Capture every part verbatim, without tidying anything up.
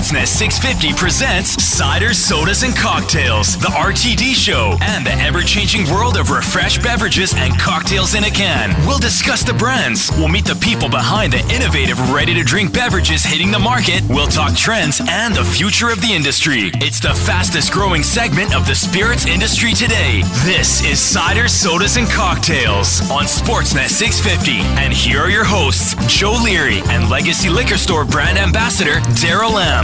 Sportsnet six fifty presents Ciders, Sodas, and Cocktails, the R T D show, and the ever-changing world of refreshed beverages and cocktails in a can. We'll discuss the brands. We'll meet the people behind the innovative, ready-to-drink beverages hitting the market. We'll talk trends and the future of the industry. It's the fastest-growing segment of the spirits industry today. This is Ciders, Sodas, and Cocktails on Sportsnet six fifty. And here are your hosts, Joe Leary and Legacy Liquor Store brand ambassador, Daryl M.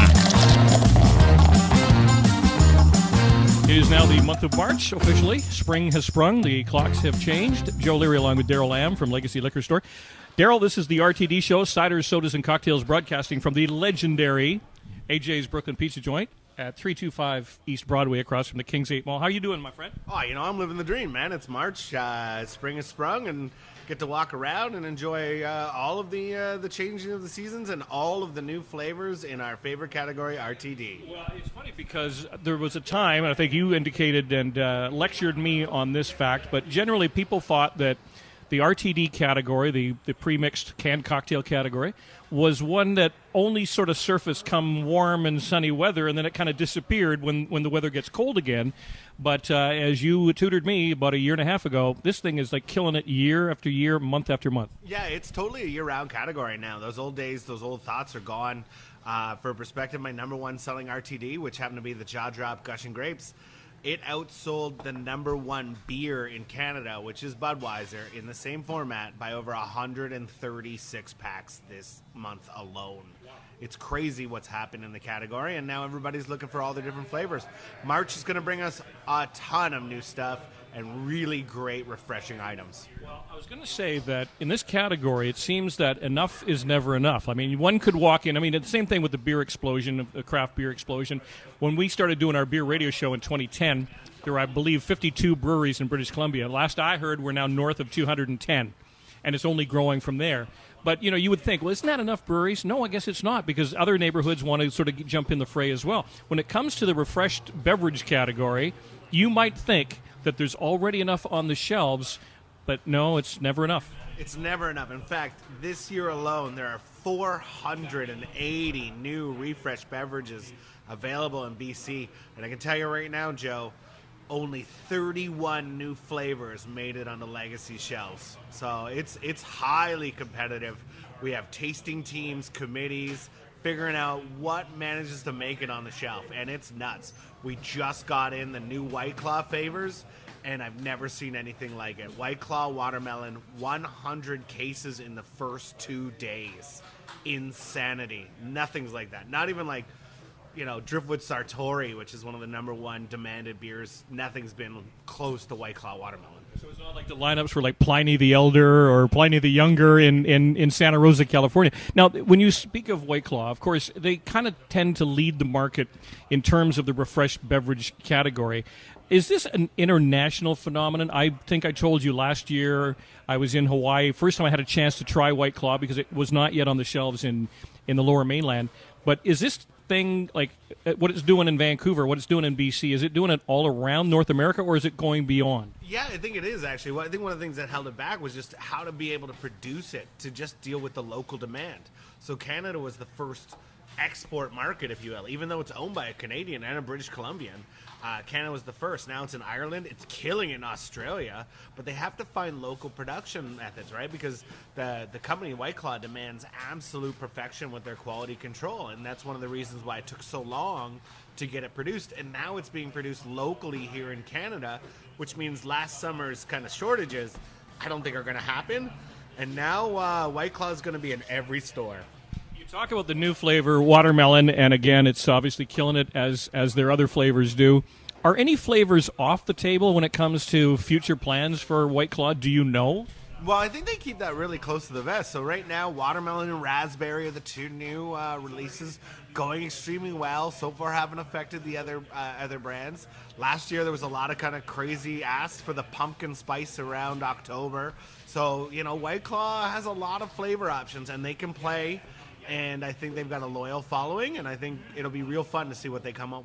It is now the month of March, officially. Spring has sprung. The clocks have changed. Joe Leary along with Daryl M. from Legacy Liquor Store. Daryl, this is the R T D show, Ciders, Sodas, and Cocktails, broadcasting from the legendary A J's Brooklyn Pizza Joint at three two five East Broadway across from the Kings eight Mall. How are you doing, my friend? Oh, you know, I'm living the dream, man. It's March. Uh, spring has sprung, and get to walk around and enjoy uh, all of the uh, the changing of the seasons and all of the new flavors in our favorite category, R T D. Well, it's funny because there was a time, and I think you indicated and uh, lectured me on this fact, but generally people thought that the R T D category, the, the pre-mixed canned cocktail category, was one that only sort of surfaced come warm and sunny weather, and then it kind of disappeared when, when the weather gets cold again. But uh, as you tutored me about a year and a half ago, this thing is like killing it year after year, month after month. Yeah, it's totally a year-round category now. Those old days, those old thoughts are gone. Uh, for perspective, my number one selling R T D, which happened to be the Jaw Drop Gushing Grapes, it outsold the number one beer in Canada, which is Budweiser, in the same format by over one hundred thirty-six packs this month alone. Wow. It's crazy what's happened in the category, and now everybody's looking for all the different flavors. March is going to bring us a ton of new stuff and really great, refreshing items. Well, I was going to say that in this category, it seems that enough is never enough. I mean, one could walk in. I mean, it's the same thing with the beer explosion, the craft beer explosion. When we started doing our beer radio show in twenty ten, there were, I believe, fifty-two breweries in British Columbia. Last I heard, we're now north of two hundred ten, and it's only growing from there. But, you know, you would think, well, isn't that enough breweries? No, I guess it's not, because other neighborhoods want to sort of jump in the fray as well. When it comes to the refreshed beverage category, you might think that there's already enough on the shelves, but no, it's never enough. It's never enough. In fact, this year alone, there are four hundred eighty new refreshed beverages available in B C. And I can tell you right now, Joe, only thirty-one new flavors made it on the Legacy shelves. So it's it's highly competitive. We have tasting teams, committees, figuring out what manages to make it on the shelf, and it's nuts. We just got in the new White Claw flavors, and I've never seen anything like it. White Claw watermelon, one hundred cases in the first two days. Insanity. Nothing's like that. Not even like, you know, Driftwood Sartori, which is one of the number one demanded beers. Nothing's been close to White Claw watermelon. So it's not like the lineups were like Pliny the Elder or Pliny the Younger in, in, in Santa Rosa, California. Now, when you speak of White Claw, of course, they kind of tend to lead the market in terms of the refreshed beverage category. Is this an international phenomenon? I think I told you last year I was in Hawaii. First time I had a chance to try White Claw because it was not yet on the shelves in, in the Lower Mainland. But is this thing, like what it's doing in Vancouver, what it's doing in B C, is it doing it all around North America, or is it going beyond? Yeah, I think it is, actually. Well, I think one of the things that held it back was just how to be able to produce it, to just deal with the local demand. So Canada was the first export market, if you will, even though it's owned by a Canadian and a British Columbian. Uh, Canada was the first. Now it's in Ireland. It's killing in Australia, but they have to find local production methods, right? Because the the company White Claw demands absolute perfection with their quality control, and that's one of the reasons why it took so long to get it produced. And now it's being produced locally here in Canada, which means last summer's kind of shortages, I don't think are going to happen. And now uh, White Claw is going to be in every store. Talk about the new flavor, watermelon, and again, it's obviously killing it as as their other flavors do. Are any flavors off the table when it comes to future plans for White Claw? Do you know? Well, I think they keep that really close to the vest. So right now, watermelon and raspberry are the two new uh, releases, going extremely well. So far, haven't affected the other uh, other brands. Last year, there was a lot of kind of crazy asks for the pumpkin spice around October. So, you know, White Claw has a lot of flavor options, and they can play. And I think they've got a loyal following, and I think it'll be real fun to see what they come up with.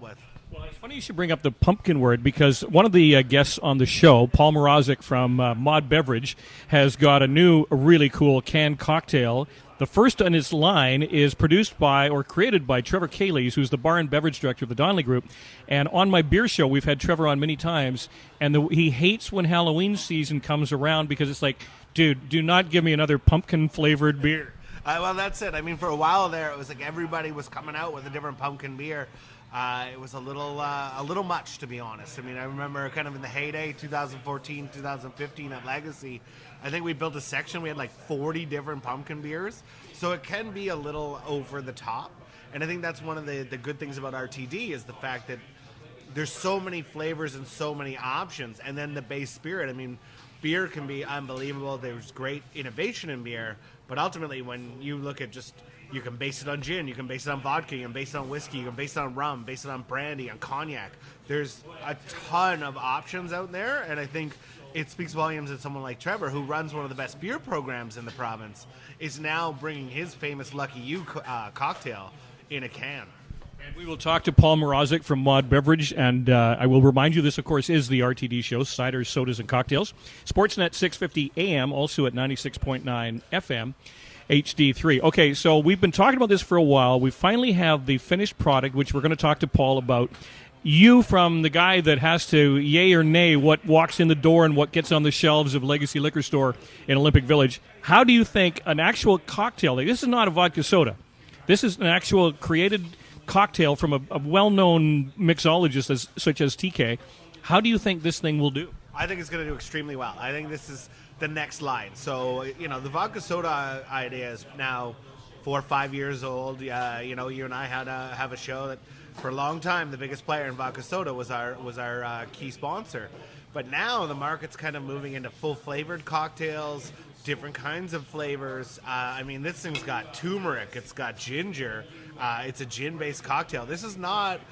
Well, it's funny you should bring up the pumpkin word because one of the uh, guests on the show, Paul Mrazek from uh, Mod Beverage, has got a new, really cool canned cocktail. The first on his line is produced by or created by Trevor Kaylees, who's the bar and beverage director of the Donnelly Group. And on my beer show, we've had Trevor on many times, and the, he hates when Halloween season comes around because it's like, dude, do not give me another pumpkin-flavored beer. Uh, well, that's it. I mean, for a while there, it was like everybody was coming out with a different pumpkin beer. Uh, it was a little uh, a little much, to be honest. I mean, I remember kind of in the heyday, two thousand fourteen, two thousand fifteen at Legacy, I think we built a section. We had like forty different pumpkin beers. So it can be a little over the top. And I think that's one of the, the good things about R T D is the fact that there's so many flavors and so many options. And then the base spirit, I mean, beer can be unbelievable. There's great innovation in beer. But ultimately, when you look at just, you can base it on gin, you can base it on vodka, you can base it on whiskey, you can base it on rum, base it on brandy, on cognac. There's a ton of options out there, and I think it speaks volumes that someone like Trevor, who runs one of the best beer programs in the province, is now bringing his famous Lucky You uh, cocktail in a can. And we will talk to Paul Mrazek from Mod Beverage, and uh, I will remind you this, of course, is the R T D show, Ciders, Sodas, and Cocktails. Sportsnet six fifty A M, also at ninety-six point nine F M, H D three. Okay, so we've been talking about this for a while. We finally have the finished product, which we're going to talk to Paul about. You, from the guy that has to yay or nay what walks in the door and what gets on the shelves of Legacy Liquor Store in Olympic Village, how do you think an actual cocktail, like, this is not a vodka soda, this is an actual created cocktail from a, a well-known mixologist as, such as T K. How do you think this thing will do? I think it's going to do extremely well. I think this is the next line. So, you know, the vodka soda idea is now four or five years old. Uh, you know, you and I had a, have a show that for a long time the biggest player in vodka soda was our was our uh, key sponsor. But now the market's kind of moving into full-flavored cocktails, different kinds of flavors. Uh, I mean, this thing's got turmeric. It's got ginger. Uh, it's a gin-based cocktail. This is not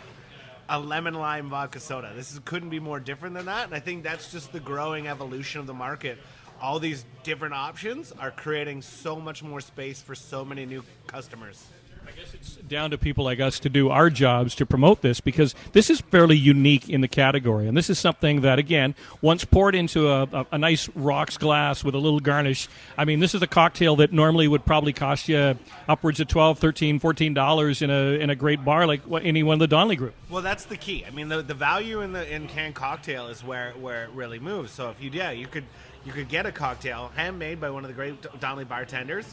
a lemon lime vodka soda. This is, couldn't be more different than that. And I think that's just the growing evolution of the market. All these different options are creating so much more space for so many new customers. I guess it's down to people like us to do our jobs to promote this, because this is fairly unique in the category. And this is something that, again, once poured into a, a, a nice rocks glass with a little garnish, I mean, this is a cocktail that normally would probably cost you upwards of twelve dollars, thirteen dollars, fourteen dollars in a in a great bar like any one of the Donnelly Group. Well, that's the key. I mean, the, the value in the in canned cocktail is where, where it really moves. So if you, yeah, you could you could get a cocktail handmade by one of the great Donnelly bartenders,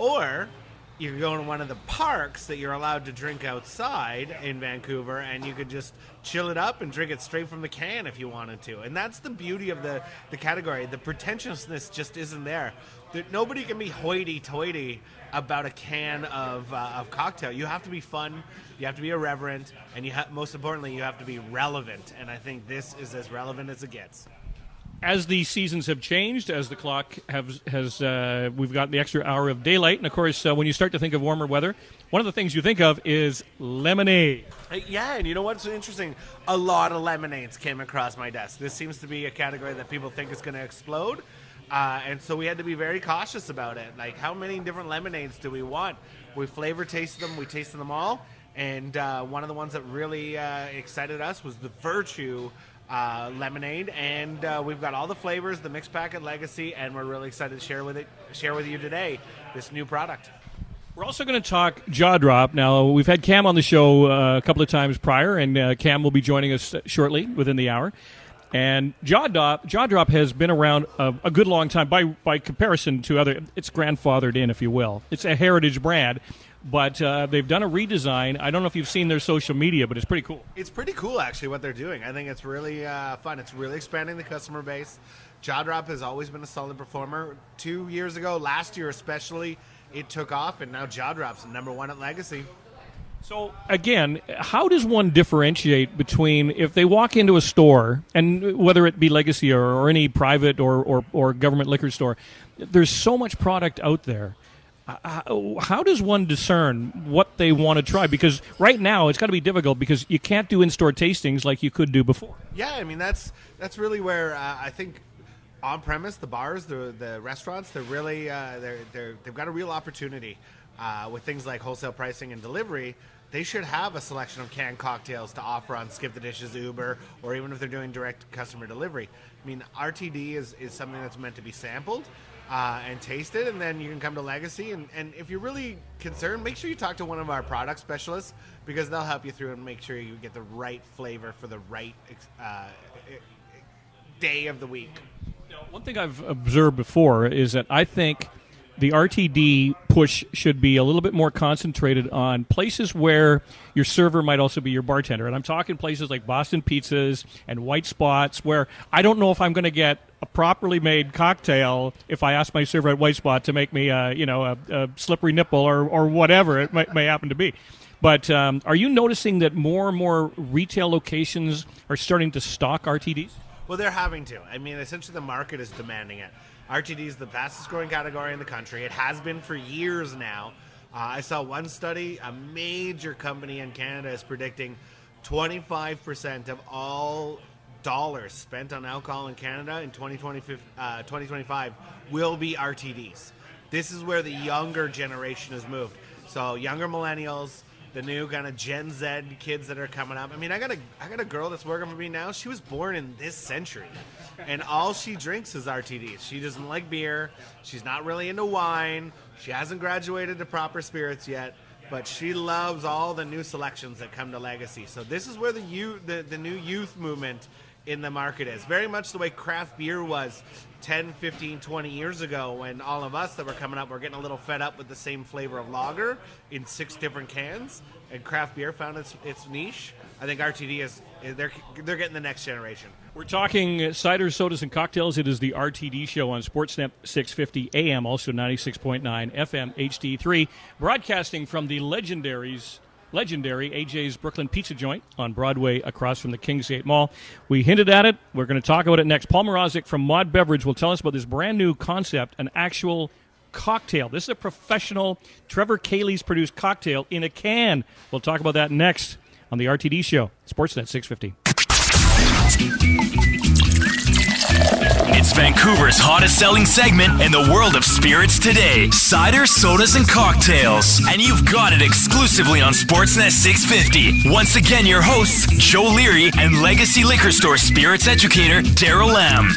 or you could go to one of the parks that you're allowed to drink outside in Vancouver, and you could just chill it up and drink it straight from the can if you wanted to. And that's the beauty of the, the category. The pretentiousness just isn't there. That nobody can be hoity-toity about a can of, uh, of cocktail. You have to be fun, you have to be irreverent, and you ha- most importantly, you have to be relevant. And I think this is as relevant as it gets. As the seasons have changed, as the clock has, has uh, we've got the extra hour of daylight, and of course, uh, when you start to think of warmer weather, one of the things you think of is lemonade. Uh, yeah, and you know what's interesting? A lot of lemonades came across my desk. This seems to be a category that people think is going to explode, uh, and so we had to be very cautious about it. Like, how many different lemonades do we want? We flavor tasted them, we tasted them all, and uh, one of the ones that really uh, excited us was the Virtue Uh, lemonade, and uh, we've got all the flavors, the mixed pack at Legacy, and we're really excited to share with it, share with you today this new product. We're also going to talk Jaw Drop. Now, we've had Cam on the show uh, a couple of times prior, and uh, Cam will be joining us shortly within the hour. And Jaw Drop, Jaw Drop has been around a, a good long time by by comparison to other. It's grandfathered in, if you will. It's a heritage brand. But uh, they've done a redesign. I don't know if you've seen their social media, but it's pretty cool. It's pretty cool, actually, what they're doing. I think it's really uh, fun. It's really expanding the customer base. Jaw Drop has always been a solid performer. Two years ago, last year especially, it took off, and now Jaw Drop's number one at Legacy. So, again, how does one differentiate between if they walk into a store, and whether it be Legacy or, or any private or, or, or government liquor store, there's so much product out there. How does one discern what they want to try? Because right now it's got to be difficult because you can't do in-store tastings like you could do before. Yeah, I mean, that's that's really where uh, I think on-premise, the bars, the the restaurants, they're really, uh, they're, they're, they've got a real opportunity. uh, with things like wholesale pricing and delivery, they should have a selection of canned cocktails to offer on Skip the Dishes, Uber, or even if they're doing direct customer delivery. I mean, R T D is, is something that's meant to be sampled uh, and tasted, and then you can come to Legacy. And, and if you're really concerned, make sure you talk to one of our product specialists, because they'll help you through and make sure you get the right flavor for the right uh, day of the week. Now, one thing I've observed before is that I think the R T D push should be a little bit more concentrated on places where your server might also be your bartender. And I'm talking places like Boston Pizzas and White Spots, where I don't know if I'm going to get a properly made cocktail if I ask my server at White Spot to make me a, you know, a, a slippery nipple or, or whatever it might, may happen to be. But um, are you noticing that more and more retail locations are starting to stock R T Ds? Well, they're having to. I mean, essentially the market is demanding it. R T D is the fastest growing category in the country. It has been for years now. Uh, I saw one study, a major company in Canada is predicting twenty-five percent of all dollars spent on alcohol in Canada in twenty twenty-five will be R T Ds. This is where the younger generation has moved. So younger millennials, the new kind of Gen Z kids that are coming up. I mean, I got a I got a girl that's working for me now. She was born in this century, and all she drinks is R T Ds. She doesn't like beer. She's not really into wine. She hasn't graduated to proper spirits yet, but she loves all the new selections that come to Legacy. So this is where the youth, the, the new youth movement in the market is. Very much the way craft beer was ten, fifteen, twenty years ago, when all of us that were coming up were getting a little fed up with the same flavor of lager in six different cans, and craft beer found its its niche. I think R T D is, they're they're getting the next generation. We're talking ciders, sodas, and cocktails. It is the R T D show on Sportsnet six fifty A M, also ninety-six point nine F M H D three, broadcasting from the legendaries legendary A J's Brooklyn Pizza Joint on Broadway across from the Kingsgate Mall. We hinted at it. We're going to talk about it next. Paul Mrazek from Mod Beverage will tell us about this brand new concept, an actual cocktail. This is a professional Trevor Cayley's produced cocktail in a can. We'll talk about that next on the R T D show, Sportsnet six fifty. It's Vancouver's hottest selling segment in the world of spirits today. Cider, sodas, and cocktails. And you've got it exclusively on Sportsnet six fifty. Once again, your hosts, Joe Leary and Legacy Liquor Store spirits educator, Daryl Lamb.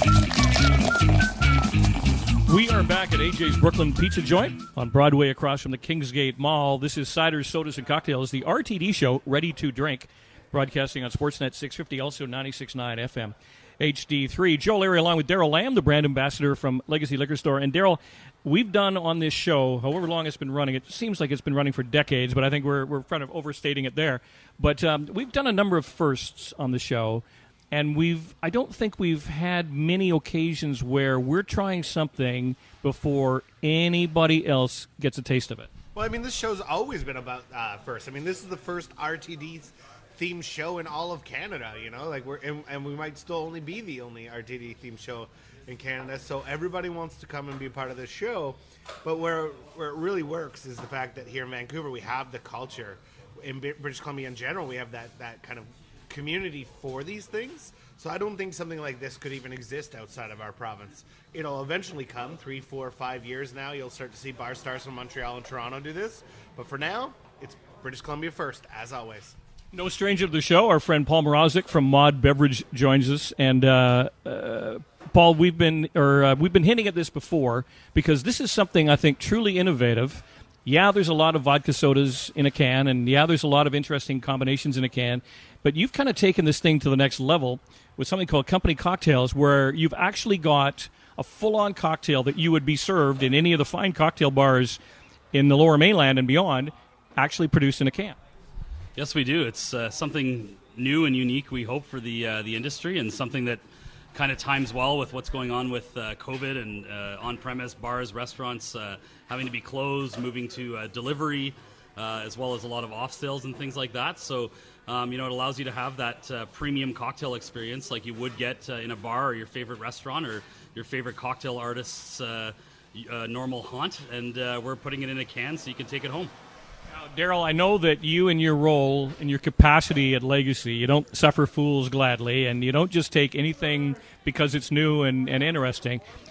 We are back at A J's Brooklyn Pizza Joint on Broadway across from the Kingsgate Mall. This is Ciders, Sodas, and Cocktails, the R T D show, ready to drink, broadcasting on Sportsnet six fifty, also ninety-six point nine F M H D three. Joe Leary along with Daryl Lamb, the brand ambassador from Legacy Liquor Store. And Daryl, we've done on this show, however long it's been running, it seems like it's been running for decades, but I think we're we're kind of overstating it there. But um, we've done a number of firsts on the show. And we've, I don't think we've had many occasions where we're trying something before anybody else gets a taste of it. Well, I mean, this show's always been about uh, first. I mean, this is the first R T D themed show in all of Canada, you know? Like, we're, and, and we might still only be the only R T D themed show in Canada. So everybody wants to come and be a part of this show. But where, where it really works is the fact that here in Vancouver, we have the culture. In British Columbia in general, we have that, that kind of community for these things. So I don't think something like this could even exist outside of our province. It'll eventually come, three, four, five years now. You'll start to see bar stars from Montreal and Toronto do this. But for now, it's British Columbia first, as always. No stranger to the show, our friend Paul Mrazek from Mod Beverage joins us. And uh, uh, Paul, we've been or uh, we've been hinting at this before, because this is something I think truly innovative. Yeah, there's a lot of vodka sodas in a can, and yeah, there's a lot of interesting combinations in a can. But you've kind of taken this thing to the next level with something called Company Cocktails, where you've actually got a full-on cocktail that you would be served in any of the fine cocktail bars in the Lower Mainland and beyond, actually produced in a can. Yes, we do. It's uh, something new and unique, we hope, for the uh, the industry, and something that kind of times well with what's going on with uh, COVID and uh, on-premise bars, restaurants uh, having to be closed, moving to uh, delivery, uh, as well as a lot of off sales and things like that. So, um, you know, it allows you to have that uh, premium cocktail experience like you would get uh, in a bar or your favorite restaurant or your favorite cocktail artist's uh, uh, normal haunt. And uh, we're putting it in a can so you can take it home. Daryl, I know that you and your role and your capacity at Legacy, you don't suffer fools gladly, and you don't just take anything because it's new and, and interesting.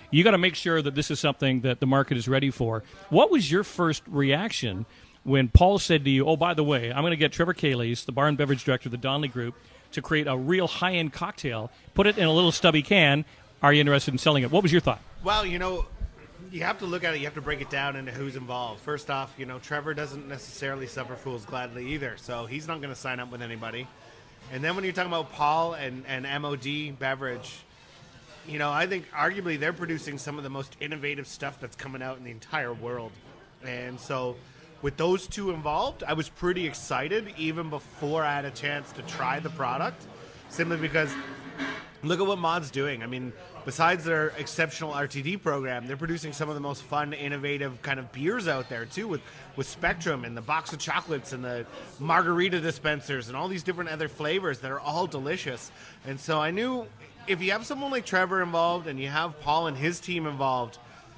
You got to make sure that this is something that the market is ready for. What was your first reaction when Paul said to you, oh, by the way, I'm going to get Trevor Kaylees, the bar and beverage director of the Donnelly Group, to create a real high-end cocktail, put it in a little stubby can. Are you interested in selling it? What was your thought? Well, you know, you have to look at it. You have to break it down into who's involved. First off, you know, Trevor doesn't necessarily suffer fools gladly either, so he's not going to sign up with anybody. And then when you're talking about Paul and, and M O D Beverage, you know, I think arguably they're producing some of the most innovative stuff that's coming out in the entire world. And so with those two involved, I was pretty excited even before I had a chance to try the product, simply because look at what Mod's doing. I mean, besides their exceptional R T D program, they're producing some of the most fun, innovative kind of beers out there, too, with, with Spectrum and the box of chocolates and the margarita dispensers and all these different other flavors that are all delicious. And so I knew if you have someone like Trevor involved and you have Paul and his team involved,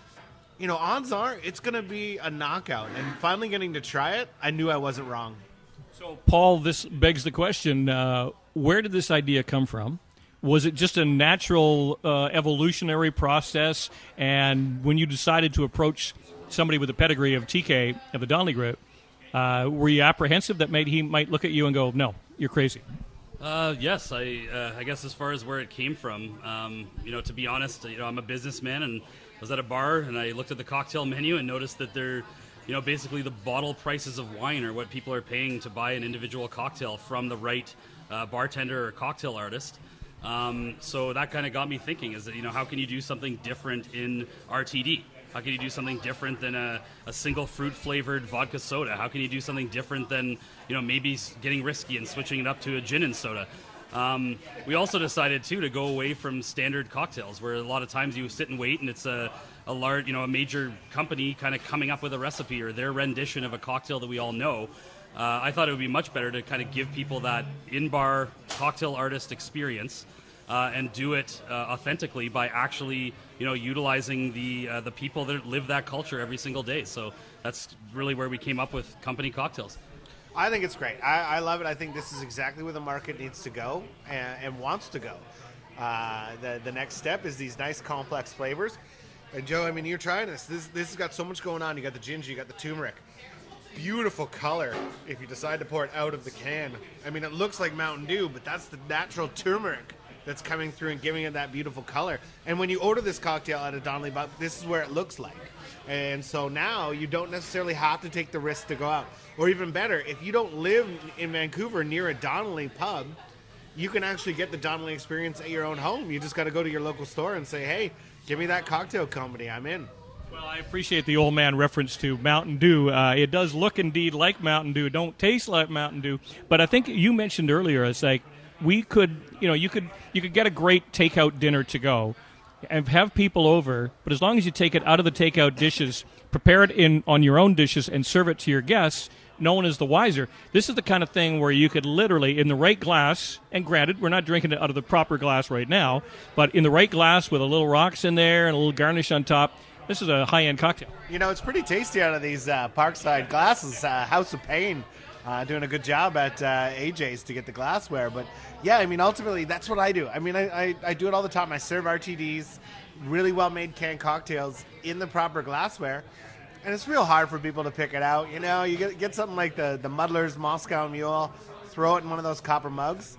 you know, odds are it's going to be a knockout. And finally getting to try it, I knew I wasn't wrong. So, Paul, this begs the question, uh, where did this idea come from? Was it just a natural uh, evolutionary process? And when you decided to approach somebody with a pedigree of T K of the Donnelly Group, uh, were you apprehensive that maybe he might look at you and go, no, you're crazy? Uh, yes, I uh, I guess as far as where it came from, um, you know, to be honest, you know, I'm a businessman and I was at a bar and I looked at the cocktail menu and noticed that they're, you know, basically the bottle prices of wine are what people are paying to buy an individual cocktail from the right uh, bartender or cocktail artist. Um, so that kind of got me thinking, is that, you know, how can you do something different in R T D? How can you do something different than a, a single fruit flavored vodka soda? How can you do something different than, you know, maybe getting risky and switching it up to a gin and soda? Um, we also decided too to go away from standard cocktails, where a lot of times you sit and wait and it's a, a large, you know, a major company kind of coming up with a recipe or their rendition of a cocktail that we all know. Uh, I thought it would be much better to kind of give people that in-bar cocktail artist experience uh, and do it uh, authentically by actually, you know, utilizing the uh, the people that live that culture every single day. So that's really where we came up with Company Cocktails. I think it's great. I, I love it. I think this is exactly where the market needs to go and, and wants to go. Uh, the the next step is these nice complex flavors. And Joe, I mean, you're trying this. This this has got so much going on. You got the ginger, you got the turmeric. Beautiful color if you decide to pour it out of the can. I mean, it looks like Mountain Dew, but that's the natural turmeric that's coming through and giving it that beautiful color. And when you order this cocktail at a Donnelly Pub, this is where it looks like. And so now you don't necessarily have to take the risk to go out. Or even better, if you don't live in Vancouver near a Donnelly Pub, you can actually get the Donnelly experience at your own home. You just got to go to your local store and say, hey, give me that cocktail company. I'm in. Well, I appreciate the old man reference to Mountain Dew. Uh, it does look indeed like Mountain Dew. Don't taste like Mountain Dew. But I think you mentioned earlier, it's like we could, you know, you could you could get a great takeout dinner to go and have people over. But as long as you take it out of the takeout dishes, prepare it in on your own dishes, and serve it to your guests, no one is the wiser. This is the kind of thing where you could literally, in the right glass, and granted, we're not drinking it out of the proper glass right now, but in the right glass with a little rocks in there and a little garnish on top, this is a high-end cocktail. You know, it's pretty tasty out of these uh, Parkside glasses. Uh, House of Pain uh, doing a good job at uh, A J's to get the glassware. But, yeah, I mean, ultimately, that's what I do. I mean, I, I, I do it all the time. I serve R T Ds, really well-made canned cocktails in the proper glassware. And it's real hard for people to pick it out. You know, you get, get something like the, the Muddler's Moscow Mule, throw it in one of those copper mugs.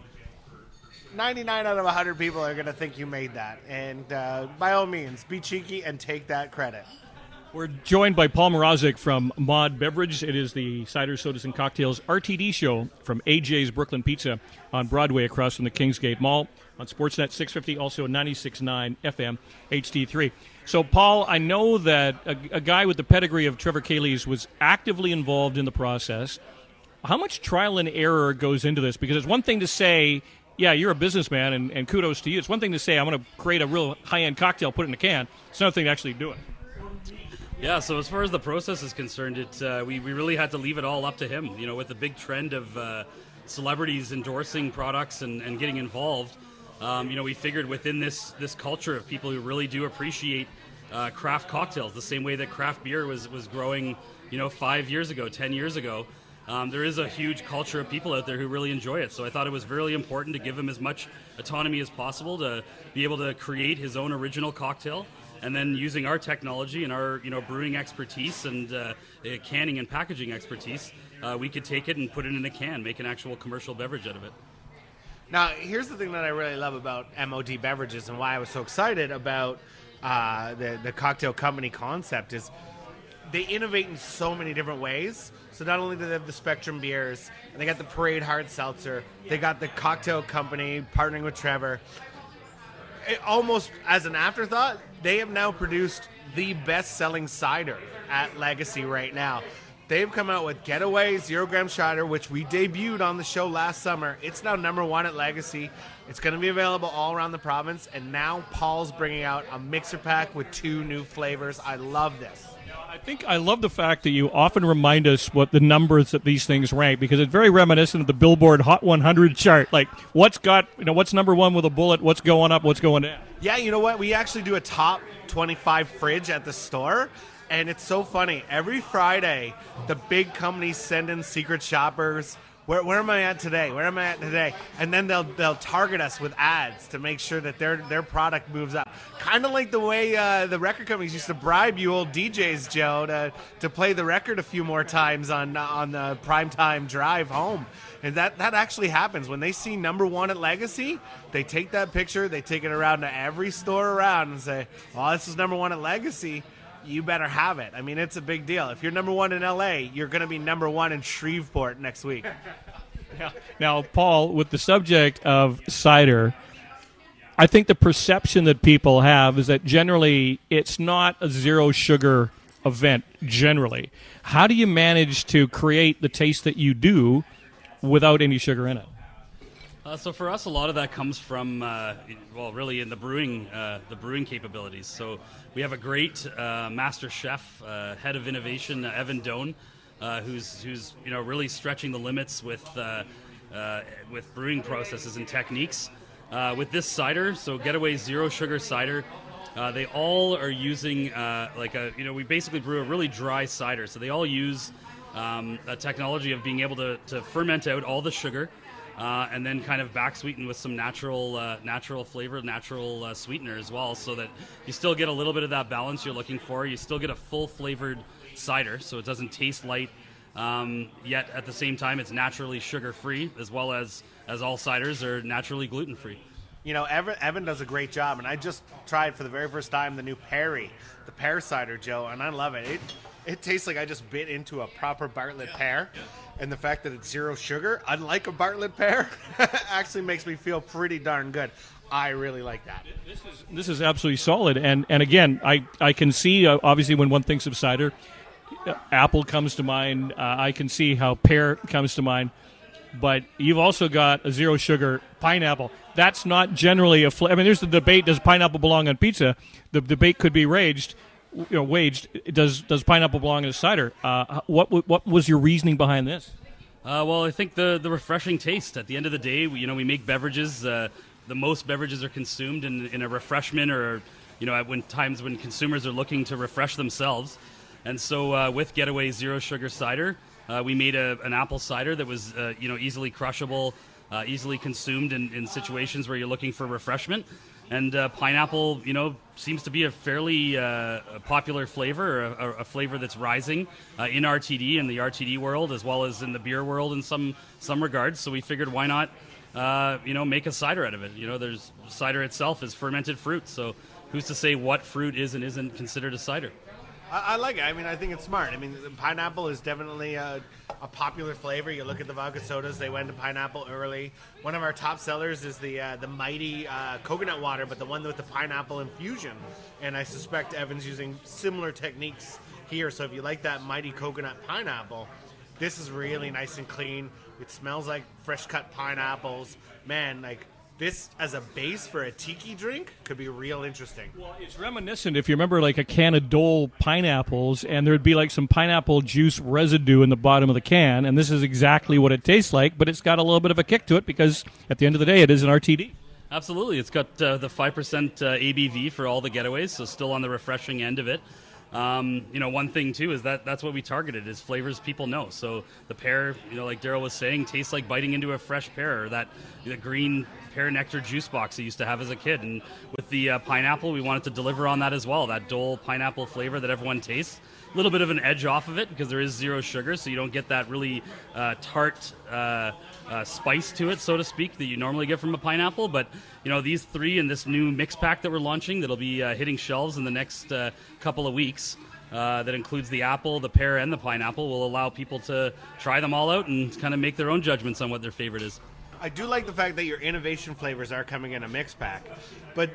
ninety-nine out of one hundred people are going to think you made that. And uh, by all means, be cheeky and take that credit. We're joined by Paul Mrazek from Mod Beverage. It is the Cider, Sodas, and Cocktails R T D show from A J's Brooklyn Pizza on Broadway across from the Kingsgate Mall on Sportsnet six fifty, also ninety-six point nine F M H D three. So, Paul, I know that a, a guy with the pedigree of Trevor Kaylees was actively involved in the process. How much trial and error goes into this? Because it's one thing to say, yeah, you're a businessman, and, and kudos to you. It's one thing to say, I'm going to create a real high-end cocktail, put it in a can. It's another thing to actually do it. Yeah, so as far as the process is concerned, it uh, we, we really had to leave it all up to him. You know, with the big trend of uh, celebrities endorsing products and, and getting involved, um, you know, we figured within this, this culture of people who really do appreciate uh, craft cocktails, the same way that craft beer was, was growing, you know, five years ago, ten years ago, Um, there is a huge culture of people out there who really enjoy it. So I thought it was really important to give him as much autonomy as possible to be able to create his own original cocktail and then using our technology and our you know brewing expertise and uh, canning and packaging expertise, uh, we could take it and put it in a can, make an actual commercial beverage out of it. Now, here's the thing that I really love about M O D Beverages and why I was so excited about uh, the, the cocktail company concept is they innovate in so many different ways. So not only do they have the Spectrum beers, and they got the Parade Hard Seltzer, they got the cocktail company partnering with Trevor. It, almost as an afterthought, they have now produced the best-selling cider at Legacy right now. They've come out with Getaway Zero Gram Cider, which we debuted on the show last summer. It's now number one at Legacy. It's going to be available all around the province. And now Paul's bringing out a mixer pack with two new flavors. I love this. I think I love the fact that you often remind us what the numbers that these things rank, because it's very reminiscent of the Billboard Hot one hundred chart. Like, what's got, you know, what's number one with a bullet, what's going up, what's going down. Yeah, you know what? We actually do a top twenty-five fridge at the store. And it's so funny. Every Friday, the big companies send in secret shoppers. Where, where am I at today? Where am I at today? And then they'll they'll target us with ads to make sure that their their product moves up. Kind of like the way uh, the record companies used to bribe you old D Js, Joe, to to play the record a few more times on on the primetime drive home. And that, that actually happens. When they see number one at Legacy, they take that picture, they take it around to every store around and say, "Oh, this is number one at Legacy. You better have it." I mean, it's a big deal. If you're number one in L A, you're going to be number one in Shreveport next week. Now, now, Paul, with the subject of cider, I think the perception that people have is that generally it's not a zero sugar event, generally. How do you manage to create the taste that you do without any sugar in it? Uh, so for us, a lot of that comes from, uh, well, really in the brewing, uh, the brewing capabilities. So we have a great uh, master chef, uh, head of innovation, uh, Evan Doan, uh, who's who's you know really stretching the limits with uh, uh, with brewing processes and techniques. Uh, with this cider, so Getaway Zero Sugar Cider, uh, they all are using uh, like a you know we basically brew a really dry cider. So they all use um, a technology of being able to, to ferment out all the sugar. Uh, and then kind of back sweeten with some natural uh, natural flavor, natural uh, sweetener as well, so that you still get a little bit of that balance you're looking for. You still get a full flavored cider, so it doesn't taste light, um, yet at the same time it's naturally sugar free, as well as, as all ciders are naturally gluten free. You know, Evan, Evan does a great job, and I just tried for the very first time the new Perry, the pear cider, Joe, and I love it. It it tastes like I just bit into a proper Bartlett yeah. pear. Yeah. And the fact that it's zero sugar, unlike a Bartlett pear, actually makes me feel pretty darn good. I really like that. This is this is absolutely solid. And and again, I, I can see, uh, obviously, when one thinks of cider, uh, apple comes to mind. Uh, I can see how pear comes to mind. But you've also got a zero sugar pineapple. That's not generally a flavor. I mean, there's the debate, does pineapple belong on pizza? The debate could be raged. You know, waged. Does does pineapple belong in a cider? Uh, what what was your reasoning behind this? Uh, well, I think the the refreshing taste. At the end of the day, we, you know, we make beverages. Uh, the most beverages are consumed in, in a refreshment, or you know, at when times when consumers are looking to refresh themselves. And so, uh, with Getaway Zero Sugar Cider, uh, we made a, an apple cider that was uh, you know easily crushable, uh, easily consumed in, in situations where you're looking for refreshment. And uh, pineapple, you know, seems to be a fairly uh, popular flavor, a, a flavor that's rising uh, in R T D, in the R T D world, as well as in the beer world in some some regards. So we figured, why not, uh, you know, make a cider out of it? You know, there's cider itself is fermented fruit, so who's to say what fruit is and isn't considered a cider? I, I like it. I mean, I think it's smart. I mean, pineapple is definitely a, a popular flavor. You look at the vodka sodas; they went to pineapple early. One of our top sellers is the uh, the mighty uh, coconut water, but the one with the pineapple infusion. And I suspect Evan's using similar techniques here. So if you like that mighty coconut pineapple, this is really nice and clean. It smells like fresh cut pineapples. Man, like this as a base for a tiki drink could be real interesting. Well, it's reminiscent, if you remember, like a can of Dole pineapples, and there'd be like some pineapple juice residue in the bottom of the can, and this is exactly what it tastes like, but it's got a little bit of a kick to it because at the end of the day, it is an R T D. Absolutely. It's got uh, the five percent uh, A B V for all the Getaways, so still on the refreshing end of it. Um, you know, one thing too is that that's what we targeted is flavors people know. So the pear, you know, like Daryl was saying, tastes like biting into a fresh pear, or that the green pear nectar juice box I used to have as a kid. And with the uh, pineapple, we wanted to deliver on that as well, that dull pineapple flavor that everyone tastes. A little bit of an edge off of it because there is zero sugar, so you don't get that really uh, tart uh, uh, spice to it, so to speak, that you normally get from a pineapple. But you know, these three in this new mix pack that we're launching, that'll be uh, hitting shelves in the next uh, couple of weeks. Uh, that includes the apple, the pear, and the pineapple. Will allow people to try them all out and kind of make their own judgments on what their favorite is. I do like the fact that your innovation flavors are coming in a mix pack, but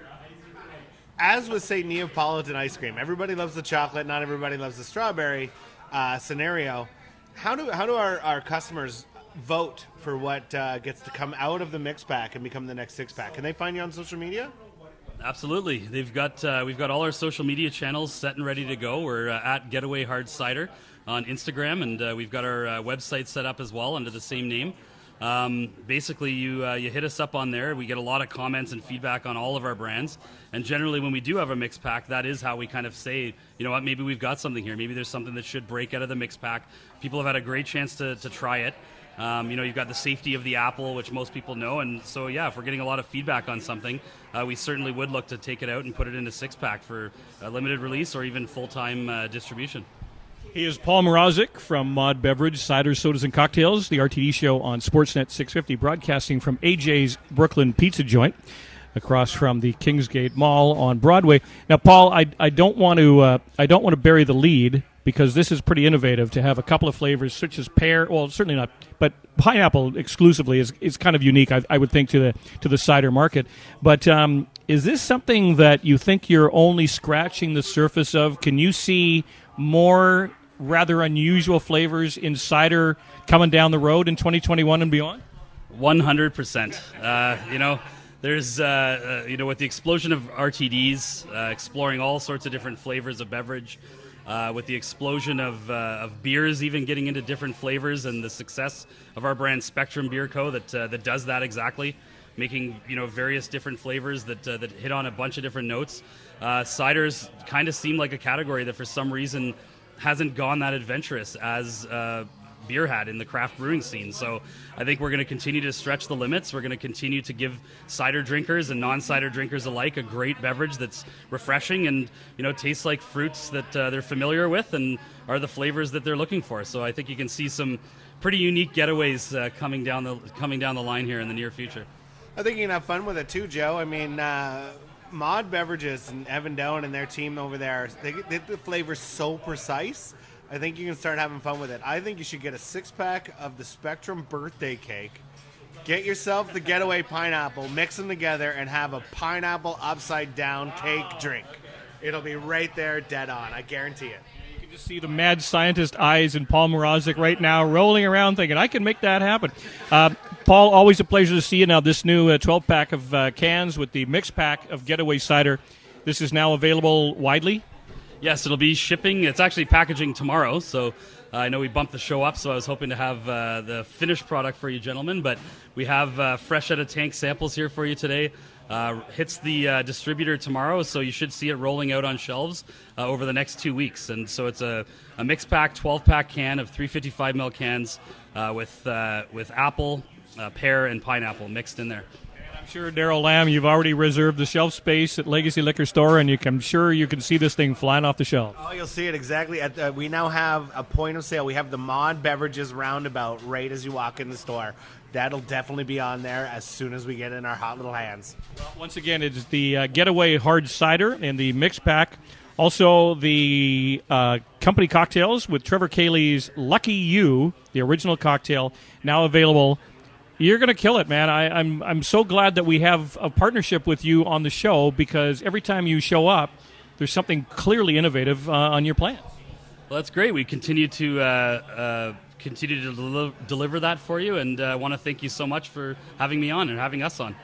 as with, say, Neapolitan ice cream, everybody loves the chocolate, not everybody loves the strawberry uh, scenario. How do how do our, our customers vote for what uh, gets to come out of the mix pack and become the next six pack? Can they find you on social media? Absolutely. They've got uh, we've got all our social media channels set and ready to go. We're uh, at Getaway Hard Cider on Instagram, and uh, we've got our uh, website set up as well under the same name. Um, basically, you uh, you hit us up on there. We get a lot of comments and feedback on all of our brands. And generally, when we do have a mix pack, that is how we kind of say, you know what, maybe we've got something here. Maybe there's something that should break out of the mix pack. People have had a great chance to, to try it. Um, you know, you've got the safety of the apple, which most people know. And so, yeah, if we're getting a lot of feedback on something, uh, we certainly would look to take it out and put it in a six-pack for a limited release or even full-time uh, distribution. He is Paul Mrazek from Mod Beverage, Ciders, Sodas, and Cocktails, the R T D show on Sportsnet six fifty, broadcasting from A J's Brooklyn Pizza Joint across from the Kingsgate Mall on Broadway. Now, Paul, I, I don't want to uh, I don't want to bury the lead because this is pretty innovative to have a couple of flavors such as pear. Well, certainly not, but pineapple exclusively is, is kind of unique, I, I would think, to the to the cider market. But um, is this something that you think you're only scratching the surface of? Can you see more rather unusual flavors in cider coming down the road in twenty twenty-one and beyond? one hundred percent. Uh, you know, there's, uh, uh, you know, with the explosion of R T Ds, uh, exploring all sorts of different flavors of beverage, uh, with the explosion of, uh, of beers even getting into different flavors, and the success of our brand Spectrum Beer Co. that uh, that does that exactly, making, you know, various different flavors that uh, that hit on a bunch of different notes. Uh, ciders kind of seem like a category that for some reason hasn't gone that adventurous as uh, beer had in the craft brewing scene. So I think we're going to continue to stretch the limits. We're going to continue to give cider drinkers and non-cider drinkers alike a great beverage that's refreshing and, you know, tastes like fruits that uh, they're familiar with and are the flavors that they're looking for. So I think you can see some pretty unique getaways uh, coming down the coming down the line here in the near future. I think you can have fun with it too, Joe. I mean, uh, Mod Beverages and Evan Doan and their team over there, they get the flavors so precise. I think you can start having fun with it. I think you should get a six-pack of the Spectrum birthday cake. Get yourself the Getaway pineapple, mix them together, and have a pineapple upside-down cake drink. It'll be right there, dead on. I guarantee it. You can just see the mad scientist eyes in Paul Mrazek right now rolling around thinking, I can make that happen. Uh, Paul, always a pleasure to see you. Now, this new uh, twelve-pack of uh, cans with the mix pack of Getaway cider, this is now available widely? Yes, it'll be shipping. It's actually packaging tomorrow, so uh, I know we bumped the show up, so I was hoping to have uh, the finished product for you gentlemen, but we have uh, fresh out of tank samples here for you today. Uh, hits the uh, distributor tomorrow, so you should see it rolling out on shelves uh, over the next two weeks. And so it's a, a mixed pack, twelve-pack can of three fifty-five milliliter cans uh, with uh, with apple, uh, pear, and pineapple mixed in there. And I'm sure, Daryl Lamb, you've already reserved the shelf space at Legacy Liquor Store, and you can, I'm sure you can see this thing flying off the shelf. Oh, you'll see it exactly. At the, we now have a point of sale. We have the Mod Beverages roundabout right as you walk in the store. That'll definitely be on there as soon as we get in our hot little hands. Well, once again, it's the uh, Getaway Hard Cider and the mix pack. Also, the uh, company cocktails with Trevor Cayley's Lucky You, the original cocktail, now available. You're going to kill it, man. I, I'm I'm so glad that we have a partnership with you on the show, because every time you show up, there's something clearly innovative uh, on your plans. Well, that's great. We continue to uh, uh, continue to del- deliver that for you, and I uh, want to thank you so much for having me on and having us on.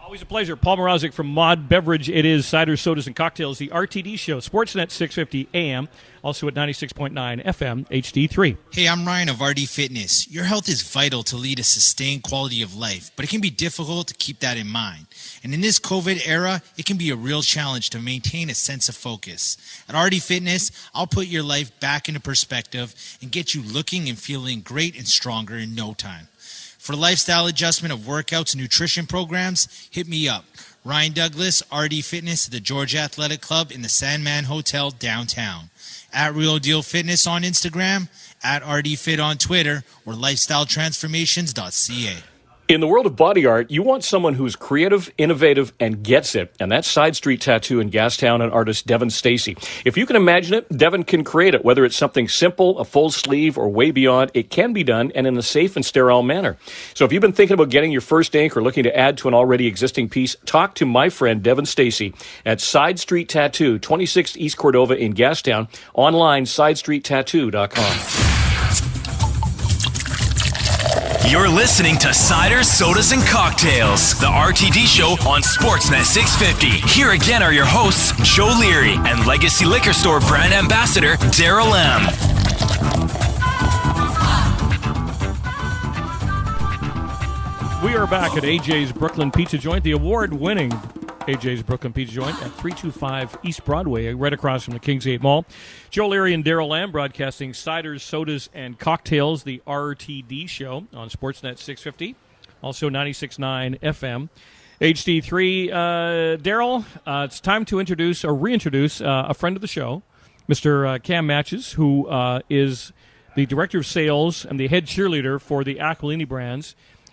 Always a pleasure. Paul Mrazek from Mod Beverage. It is Cider, Sodas, and Cocktails, the R T D show, Sportsnet six fifty A M, also at ninety-six point nine F M, H D three. Hey, I'm Ryan of R D Fitness. Your health is vital to lead a sustained quality of life, but it can be difficult to keep that in mind. And in this COVID era, it can be a real challenge to maintain a sense of focus. At R D Fitness, I'll put your life back into perspective and get you looking and feeling great and stronger in no time. For lifestyle adjustment of workouts and nutrition programs, hit me up. Ryan Douglas, R D Fitness at the Georgia Athletic Club in the Sandman Hotel downtown. At Real Deal Fitness on Instagram, at R D Fit on Twitter, or lifestyle transformations dot c a. In the world of body art, you want someone who's creative, innovative, and gets it. And that's Side Street Tattoo in Gastown and artist Devin Stacy. If you can imagine it, Devin can create it. Whether it's something simple, a full sleeve, or way beyond, it can be done and in a safe and sterile manner. So if you've been thinking about getting your first ink or looking to add to an already existing piece, talk to my friend Devin Stacy at Side Street Tattoo, twenty-six East Cordova in Gastown. Online, side street tattoo dot com. You're listening to Cider, Sodas, and Cocktails, the R T D show on Sportsnet six fifty. Here again are your hosts, Joe Leary and Legacy Liquor Store brand ambassador, Daryl M. We are back at A J's Brooklyn Pizza Joint, the award-winning A J's Brooklyn Pizza Joint at three twenty-five East Broadway, right across from the Kingsgate Mall. Joe Leary and Daryl Lamb broadcasting Ciders, Sodas, and Cocktails, the R T D show on Sportsnet six fifty, also ninety-six point nine F M, H D three. Uh, Daryl, uh, it's time to introduce or reintroduce uh, a friend of the show, Mister Uh, Cam Matches, who uh, is the Director of Sales and the head cheerleader for the Aquilini brands.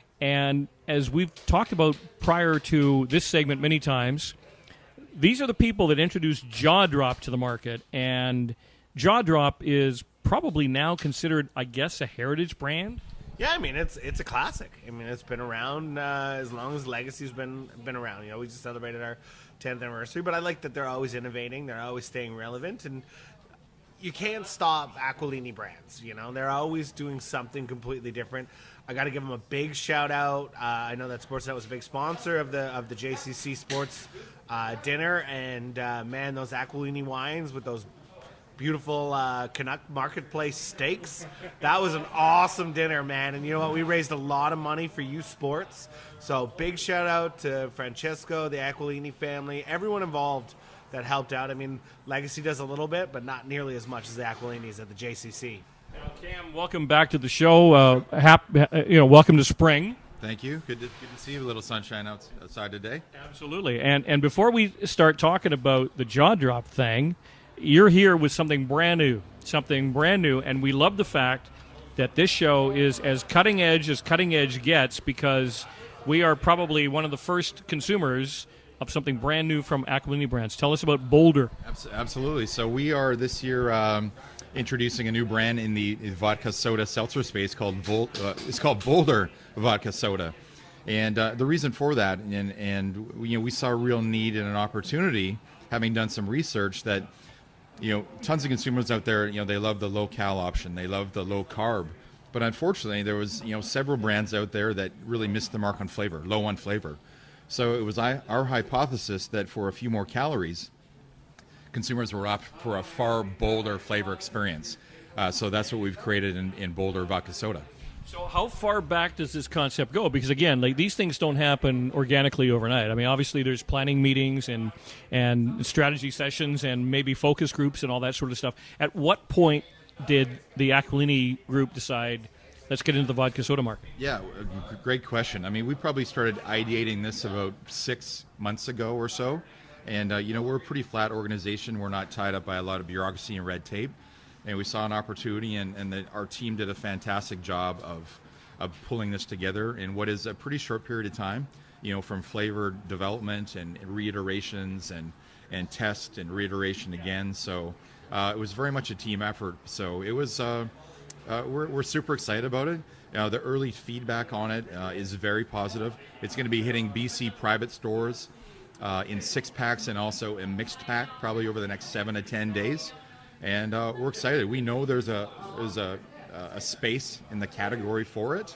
And as we've talked about prior to this segment many times, these are the people that introduced Jaw Drop to the market. And Jaw Drop is probably now considered, I guess, a heritage brand. Yeah, I mean, it's it's a classic. I mean, it's been around uh, as long as Legacy's been been around. You know, we just celebrated our tenth anniversary, but I like that they're always innovating. They're always staying relevant. And you can't stop Aquilini brands. You know, they're always doing something completely different. I got to give them a big shout out. Uh, I know that Sportsnet was a big sponsor of the of the J C C Sports uh, dinner, and uh, man, those Aquilini wines with those beautiful uh, Canuck Marketplace steaks. That was an awesome dinner, man. And you know what? We raised a lot of money for youth sports. So big shout out to Francesco, the Aquilini family, everyone involved that helped out. I mean, Legacy does a little bit, but not nearly as much as the Aquilinis at the J C C. Now, Cam, welcome back to the show. Uh, hap- you know, welcome to spring. Thank you. Good to, good to see you. A little sunshine outside today. Absolutely. And and before we start talking about the Jaw Drop thing, you're here with something brand new, something brand new, and we love the fact that this show is as cutting edge as cutting edge gets, because we are probably one of the first consumers of something brand new from Aquilini Brands. Tell us about Boulder. Absolutely. So we are this year um, introducing a new brand in the vodka soda seltzer space called Vol- uh, it's called Boulder Vodka Soda, and uh, the reason for that, and and you know, we saw a real need and an opportunity, having done some research, that you know, tons of consumers out there, you know, they love the low cal option, they love the low carb, but unfortunately there was, you know, several brands out there that really missed the mark on flavor, low on flavor. So it was our hypothesis that for a few more calories, consumers were opt for a far bolder flavor experience. Uh, so that's what we've created in, in Boulder Vodka Soda. So how far back does this concept go? Because, again, like, these things don't happen organically overnight. I mean, obviously there's planning meetings and, and strategy sessions and maybe focus groups and all that sort of stuff. At what point did the Aquilini group decide, let's get into the vodka soda market? Yeah, great question. I mean, we probably started ideating this about six months ago or so. And, uh, you know, we're a pretty flat organization. We're not tied up by a lot of bureaucracy and red tape. And we saw an opportunity, and, and the, our team did a fantastic job of, of pulling this together in what is a pretty short period of time, you know, from flavor development and reiterations and, and test and reiteration again. So uh, it was very much a team effort. So it was... Uh, Uh, we're, we're super excited about it. Uh, the early feedback on it uh, is very positive. It's going to be hitting B C private stores uh, in six packs and also a mixed pack, probably over the next seven to ten days. And uh, we're excited. We know there's a there's a, a space in the category for it,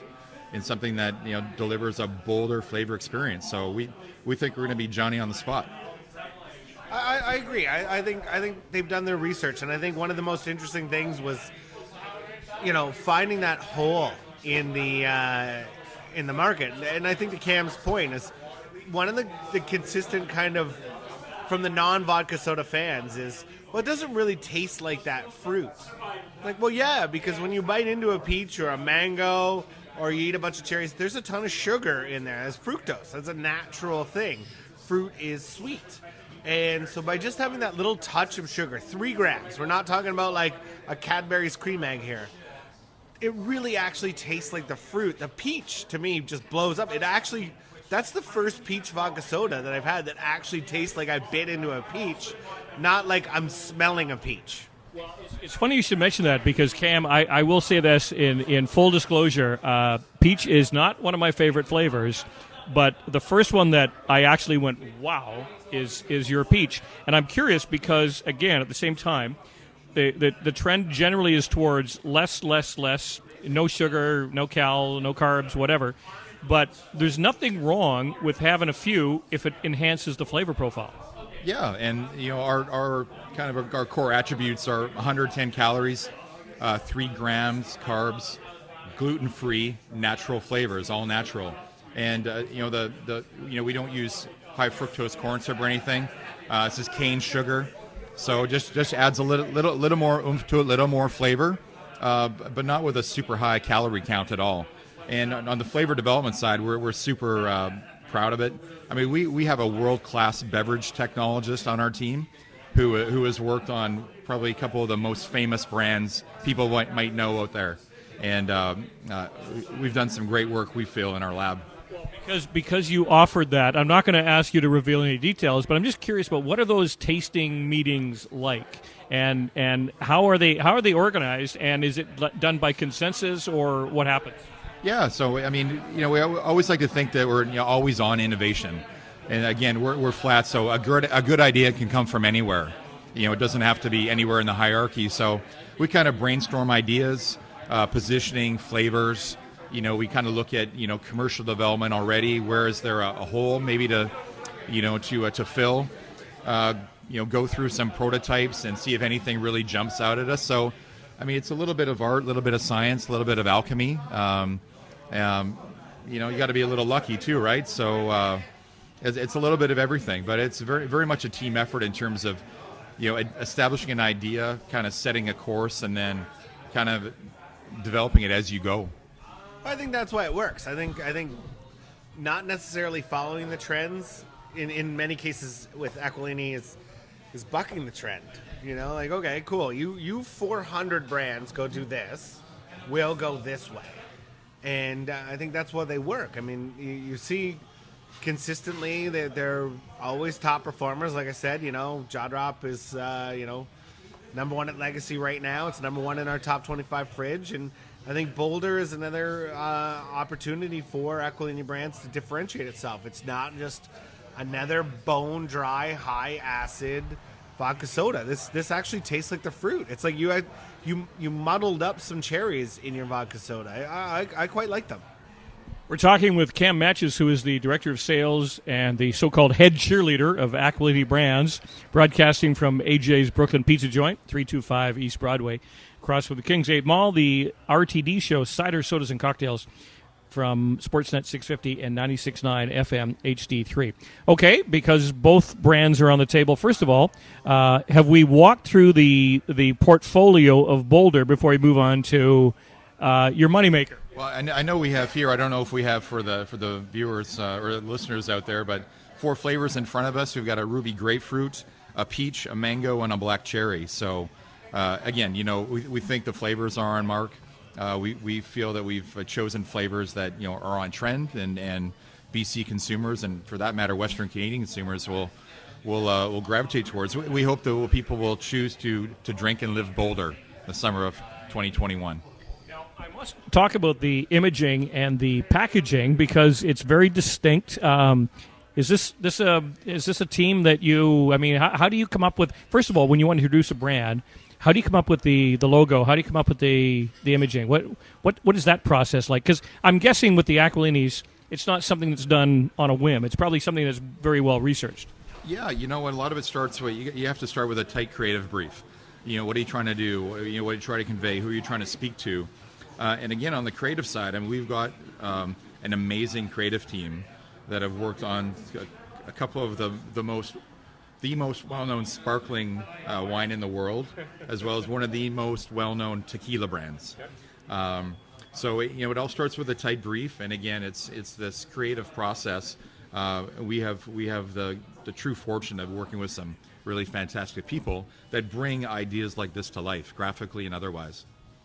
in something that you know delivers a bolder flavor experience. So we we think we're going to be Johnny on the spot. I, I agree. I, I think I think they've done their research, and I think one of the most interesting things was, you know, finding that hole in the uh, in the market. And I think to Cam's point is one of the, the consistent kind of from the non-vodka soda fans is, well, it doesn't really taste like that fruit. Like, well, yeah, because when you bite into a peach or a mango or you eat a bunch of cherries, there's a ton of sugar in there. There's fructose. That's a natural thing. Fruit is sweet. And so by just having that little touch of sugar, three grams, we're not talking about like a Cadbury's cream egg here. It really actually tastes like the fruit. The peach, to me, just blows up. It actually, that's the first peach vodka soda that I've had that actually tastes like I bit into a peach, not like I'm smelling a peach. Well, it's, it's funny you should mention that because, Cam, I, I will say this in, in full disclosure. Uh, peach is not one of my favorite flavors, but the first one that I actually went, wow, is is your peach. And I'm curious because, again, at the same time, the, the, the trend generally is towards less, less, less, no sugar, no cal, no carbs, whatever. But there's nothing wrong with having a few if it enhances the flavor profile. Yeah, and you know our, our kind of our core attributes are one hundred ten calories, uh, three grams carbs, gluten-free, natural flavors, all natural. And uh, you know the, the you know we don't use high fructose corn syrup or anything. Uh, this is cane sugar, so just just adds a little little little more oomph to it, little more flavor, uh, but not with a super high calorie count at all. And on the flavor development side, we're we're super uh, proud of it. I mean, we, we have a world-class beverage technologist on our team who who has worked on probably a couple of the most famous brands people might, might know out there. And um, uh, we've done some great work, we feel, in our lab. Because because you offered that, I'm not going to ask you to reveal any details, but I'm just curious about what are those tasting meetings like, and and how are they how are they organized, and is it done by consensus or what happens? Yeah, so I mean, you know, we always like to think that we're you know, always on innovation, and again, we're we're flat, so a good a good idea can come from anywhere. You know, it doesn't have to be anywhere in the hierarchy. So we kind of brainstorm ideas, uh, positioning, flavors. You know, we kind of look at you know commercial development already. Where is there a, a hole maybe to, you know, to uh, to fill? Uh, you know, go through some prototypes and see if anything really jumps out at us. So, I mean, it's a little bit of art, a little bit of science, a little bit of alchemy. Um, Um, you know, you got to be a little lucky too, right? So uh, it's, it's a little bit of everything, but it's very, very much a team effort in terms of, you know, establishing an idea, kind of setting a course, and then kind of developing it as you go. I think that's why it works. I think I think not necessarily following the trends in, in many cases with Aquilini is is bucking the trend. You know, like okay, cool. You you four hundred brands go do this, we'll go this way. And uh, I think that's why they work. I mean, you, you see consistently that they're always top performers. Like I said, you know, Jaw Drop is, uh, you know, number one at Legacy right now. It's number one in our top twenty-five fridge. And I think Boulder is another uh, opportunity for Aquilini Brands to differentiate itself. It's not just another bone-dry, high-acid vodka soda. This this actually tastes like the fruit. It's like you had, you you muddled up some cherries in your vodka soda. I, I I quite like them. We're talking with Cam Matches, who is the Director of Sales and the so-called head cheerleader of Aquilini Brands, broadcasting from A J's Brooklyn Pizza Joint, three two five East Broadway, across from the Kings eight Mall. The R T D show, Cider, Sodas, and Cocktails, from Sportsnet six fifty and ninety-six point nine F M H D three. Okay, because both brands are on the table, first of all, uh, have we walked through the the portfolio of Boulder before we move on to uh, your moneymaker? Well, I know we have here, I don't know if we have for the for the viewers uh, or the listeners out there, but four flavors in front of us. We've got a ruby grapefruit, a peach, a mango, and a black cherry. So, uh, again, you know, we, we think the flavors are on mark. Uh, we, we feel that we've uh, chosen flavors that you know are on trend, and, and B C consumers, and for that matter, Western Canadian consumers will will uh, will gravitate towards. We, we hope that people will choose to to drink and live bolder the summer of twenty twenty-one. Now, I must talk about the imaging and the packaging because it's very distinct. Um, is this this a is this a team that you? I mean, how, how do you come up with? First of all, when you want to introduce a brand, How do you come up with the, the logo? How do you come up with the, the imaging? What what what is that process like? Because I'm guessing with the Aquilinis, it's not something that's done on a whim. It's probably something that's very well researched. Yeah, you know, a lot of it starts with, you, you have to start with a tight creative brief. You know, what are you trying to do? You know, what are you trying to convey? Who are you trying to speak to? Uh, and again, on the creative side, I mean, we've got um, an amazing creative team that have worked on a, a couple of the, the most the most well-known sparkling uh, wine in the world, as well as one of the most well-known tequila brands. Um, so, it, you know, it all starts with a tight brief, and again, it's it's this creative process. Uh, we have we have the, the true fortune of working with some really fantastic people that bring ideas like this to life, graphically and otherwise.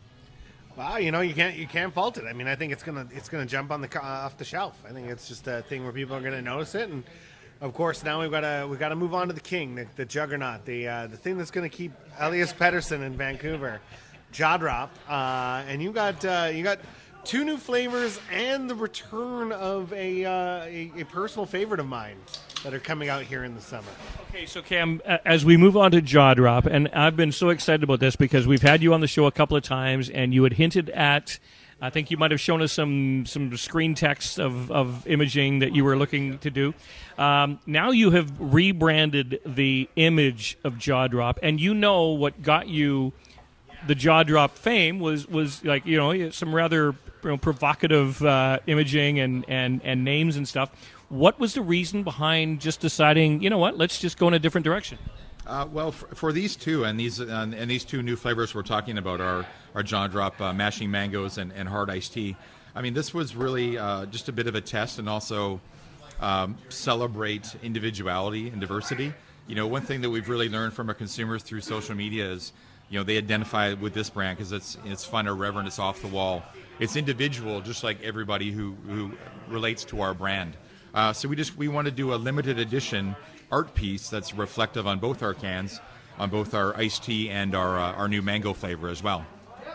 Wow, you know, you can't you can't fault it. I mean, I think it's gonna it's gonna jump on the uh, off the shelf. I think it's just a thing where people are gonna notice it, and of course now we've got to we've got to move on to the king, the, the juggernaut, the uh, the thing that's gonna keep Elias Pettersson in Vancouver, Jaw Drop, uh, and you got uh, you got two new flavors and the return of a, uh, a a personal favorite of mine that are coming out here in the summer. Okay, so Cam, as we move on to Jaw Drop, and I've been so excited about this because we've had you on the show a couple of times, and you had hinted at, I think you might have shown us some some screen text of, of imaging that you were looking to do. Um, now you have rebranded the image of Jaw Drop, and you know what got you the Jaw Drop fame was, was like, you know, some rather you know, provocative uh, imaging and, and, and names and stuff. What was the reason behind just deciding, you know what, let's just go in a different direction? Uh, well, for, for these two and these uh, and these two new flavors we're talking about are our Jaw Drop uh, Mashing Mangoes and, and Hard Iced Tea. I mean, this was really uh, just a bit of a test and also um, celebrate individuality and diversity. You know, one thing that we've really learned from our consumers through social media is, you know, they identify with this brand because it's it's fun, irreverent, it's off the wall, it's individual, just like everybody who who relates to our brand. Uh, so we just we want to do a limited edition art piece that's reflective on both our cans, on both our iced tea and our uh, our new mango flavor as well.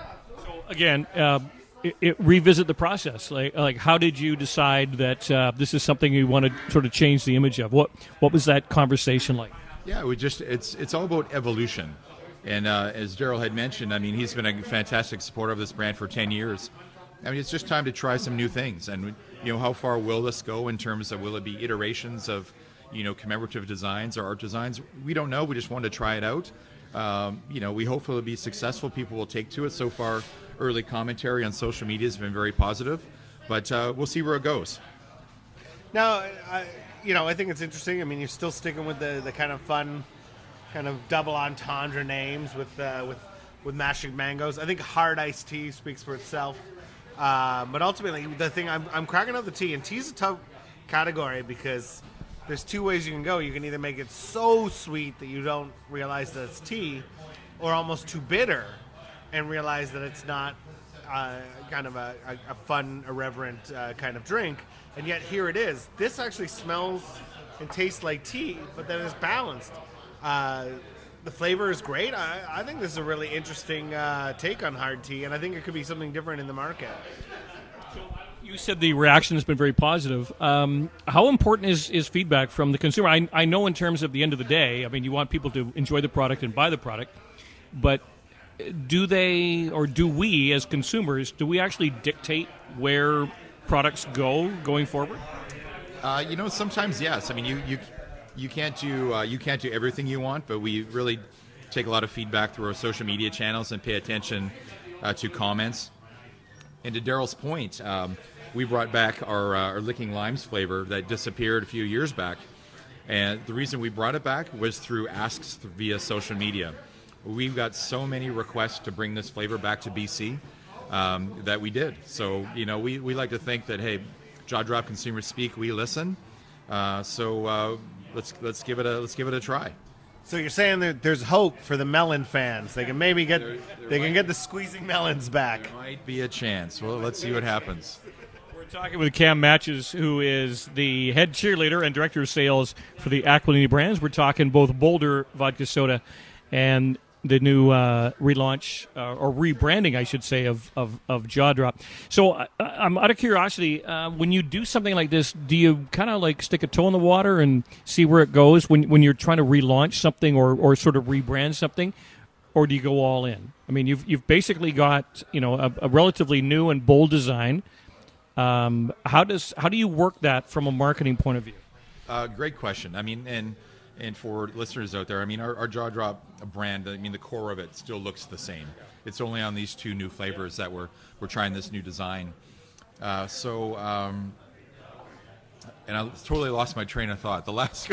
So again, uh, it, it, revisit the process. Like like how did you decide that uh, this is something you want to sort of change the image of? What what was that conversation like? Yeah, we just it's it's all about evolution. And uh, as Daryl had mentioned, I mean, he's been a fantastic supporter of this brand for ten years. I mean, it's just time to try some new things. And, you know, how far will this go in terms of will it be iterations of, you know, commemorative designs or art designs? We don't know. We just wanted to try it out. Um, you know, we hope it'll be successful. People will take to it. So far, early commentary on social media has been very positive. But uh, we'll see where it goes. Now, I, you know, I think it's interesting. I mean, you're still sticking with the, the kind of fun, kind of double entendre names with uh, with with Mashing Mangoes. I think Hard Iced Tea speaks for itself. Uh, but ultimately, the thing I'm, I'm cracking up the tea, and tea's a tough category because there's two ways you can go. You can either make it so sweet that you don't realize that it's tea, or almost too bitter and realize that it's not uh, kind of a, a, a fun, irreverent uh, kind of drink. And yet here it is. This actually smells and tastes like tea, but then it's balanced. Uh, the flavor is great. I, I think this is a really interesting uh, take on hard tea, and I think it could be something different in the market. You said the reaction has been very positive. Um, how important is, is feedback from the consumer? I, I know in terms of the end of the day, I mean, you want people to enjoy the product and buy the product, but do they, or do we as consumers, do we actually dictate where products go going forward? Uh, you know, sometimes yes. I mean, you you you can't do uh, you can't do everything you want, but we really take a lot of feedback through our social media channels and pay attention uh, to comments. And to Daryl's point, um, we brought back our, uh, our Licking Limes flavor that disappeared a few years back, and the reason we brought it back was through asks via social media. We've got so many requests to bring this flavor back to B C um, that we did. So you know, we, we like to think that hey, Jaw Drop consumers speak, we listen. Uh, so uh, let's let's give it a let's give it a try. So you're saying that there's hope for the melon fans? They can maybe get There- there they can might- get the squeezing melons back. There might be a chance. Well, let's see what happens. We're talking with Cam Matches, who is the head cheerleader and director of sales for the Aquilini brands. We're talking both Boulder Vodka Soda and the new uh, relaunch, uh, or rebranding, I should say, of, of, of Jaw Drop. So uh, I'm out of curiosity, uh, when you do something like this, do you kind of like stick a toe in the water and see where it goes when when you're trying to relaunch something or, or sort of rebrand something? or do you go all in? I mean, you've you've basically got, you know, a, a relatively new and bold design. Um, how does how do you work that from a marketing point of view? Uh, great question. I mean, and and for listeners out there, I mean, our, our Jaw Drop brand, I mean, the core of it still looks the same. It's only on these two new flavors that we're we're trying this new design. Uh, so, um, and I totally lost my train of thought. The last.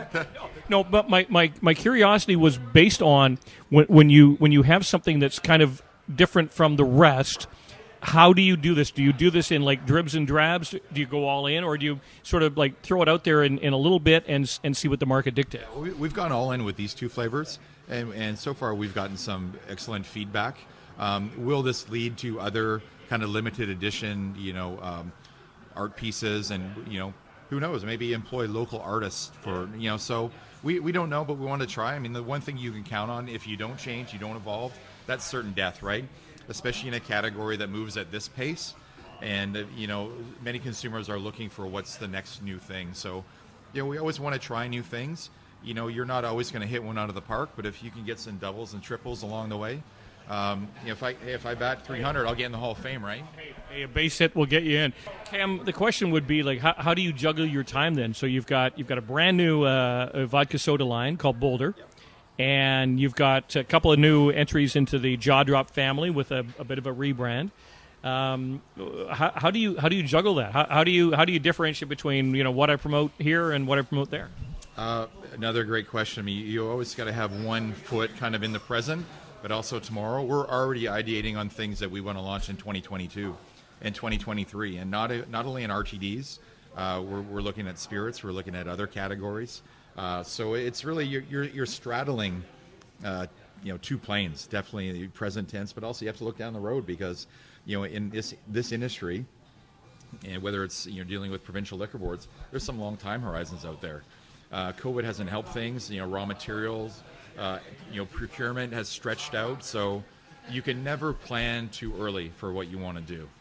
No, but my, my, my curiosity was based on when when you when you have something that's kind of different from the rest. How do you do this? Do you do this in like dribs and drabs? Do you go all in, or do you sort of like throw it out there in, in a little bit and and see what the market dictates? We, we've gone all in with these two flavors, and, and so far we've gotten some excellent feedback. Um, will this lead to other kind of limited edition, you know, um, art pieces, and you know, who knows? Maybe employ local artists for you know. So we, we don't know, but we want to try. I mean, the one thing you can count on, if you don't change, you don't evolve, that's certain death, right? Especially in a category that moves at this pace. And, uh, you know, many consumers are looking for what's the next new thing. So, you know, we always want to try new things. You know, you're not always going to hit one out of the park, but if you can get some doubles and triples along the way, um, you know, if I if I bat three hundred, I'll get in the Hall of Fame, right? Hey, hey, a base hit will get you in. Cam, the question would be, like, how, how do you juggle your time then? So you've got you've got a brand new uh, vodka soda line called Boulder. Yep. And you've got a couple of new entries into the Jaw Drop family with a, a bit of a rebrand. Um, how, how do you how do you juggle that? How, how do you how do you differentiate between you know what I promote here and what I promote there? Uh, another great question. I mean, you always got to have one foot kind of in the present, but also tomorrow. We're already ideating on things that we want to launch in twenty twenty-two and twenty twenty-three, and not not only in R T Ds. Uh, we're, we're looking at spirits. We're looking at other categories. Uh, so it's really you're you're, you're straddling, uh, you know, two planes. Definitely the present tense, but also you have to look down the road because, you know, in this this industry, and whether it's you know dealing with provincial liquor boards, there's some long time horizons out there. Uh, COVID hasn't helped things. You know, raw materials, uh, you know, procurement has stretched out. So you can never plan too early for what you want to do.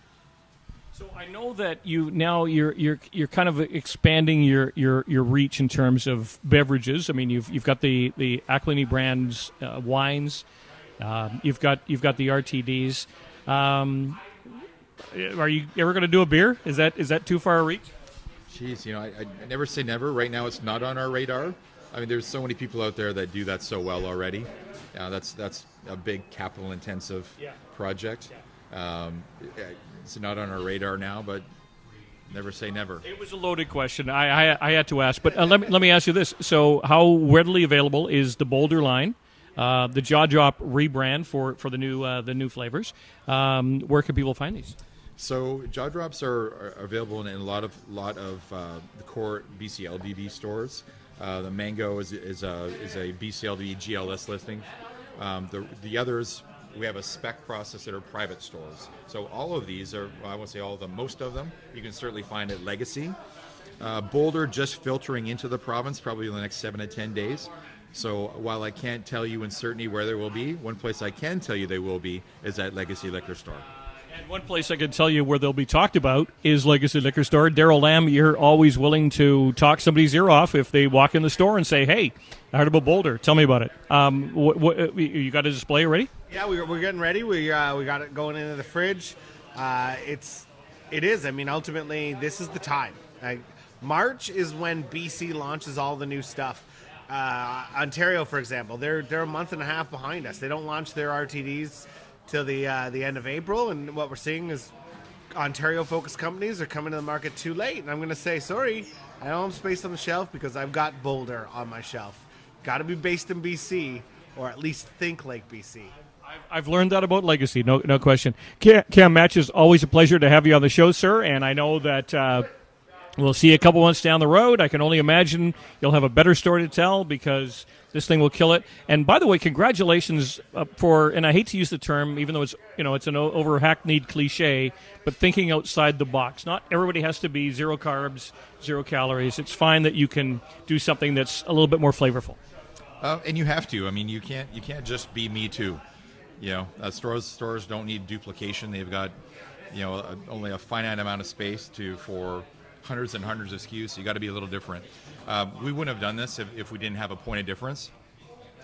So I know that you now you're you're you're kind of expanding your, your, your reach in terms of beverages. I mean, you've you've got the the Acklini brands uh, wines, um, you've got you've got the R T Ds. Um, are you ever going to do a beer? Is that is that too far a reach? Jeez, you know, I, I never say never. Right now, it's not on our radar. I mean, there's so many people out there that do that so well already. Uh, that's that's a big capital intensive yeah. project. Yeah. Um, it's not on our radar now, but never say never. It was a loaded question. I I, I had to ask, but uh, let me let me ask you this: so, how readily available is the Boulder line, uh, the Jaw Drop rebrand for, for the new uh, the new flavors? Um, where can people find these? So, Jaw Drops are, are available in a lot of lot of uh, the core B C L D B stores. Uh, the Mango is is a is a B C L D G L S listing. Um, the the others. We have a spec process that are private stores. So all of these are, well, I won't say all of them, most of them, you can certainly find at Legacy. Uh, Boulder just filtering into the province probably in the next seven to ten days. So while I can't tell you in certainty where they will be, one place I can tell you they will be is at Legacy Liquor Store. And one place I can tell you where they'll be talked about is Legacy Liquor Store. Daryl Lamb, you're always willing to talk somebody's ear off if they walk in the store and say, hey, I heard about Boulder. Tell me about it. Um, what, what, you got a display already? Yeah, we, we're getting ready. We uh, we got it going into the fridge. Uh, it's it is. I mean, ultimately, this is the time. Like, March is when B C launches all the new stuff. Uh, Ontario, for example, they're they're a month and a half behind us. They don't launch their R T Ds till the uh, the end of April, and what we're seeing is Ontario-focused companies are coming to the market too late. And I'm going to say, sorry, I don't have space on the shelf because I've got Boulder on my shelf. Got to be based in B C, or at least think like B C. I've learned that about Legacy, no no question. Cam, Cam Match, is always a pleasure to have you on the show, sir, and I know that uh, we'll see you a couple months down the road. I can only imagine you'll have a better story to tell because this thing will kill it. And by the way, congratulations uh, for, and I hate to use the term, even though it's you know it's an over-hackneyed cliche, but thinking outside the box. Not everybody has to be zero carbs, zero calories. It's fine that you can do something that's a little bit more flavorful. Uh, and you have to. I mean, you can't you can't just be me too. You know, uh, stores stores don't need duplication. They've got, you know, a, only a finite amount of space to for hundreds and hundreds of S K Us. So you got to be a little different. Uh, we wouldn't have done this if, if we didn't have a point of difference.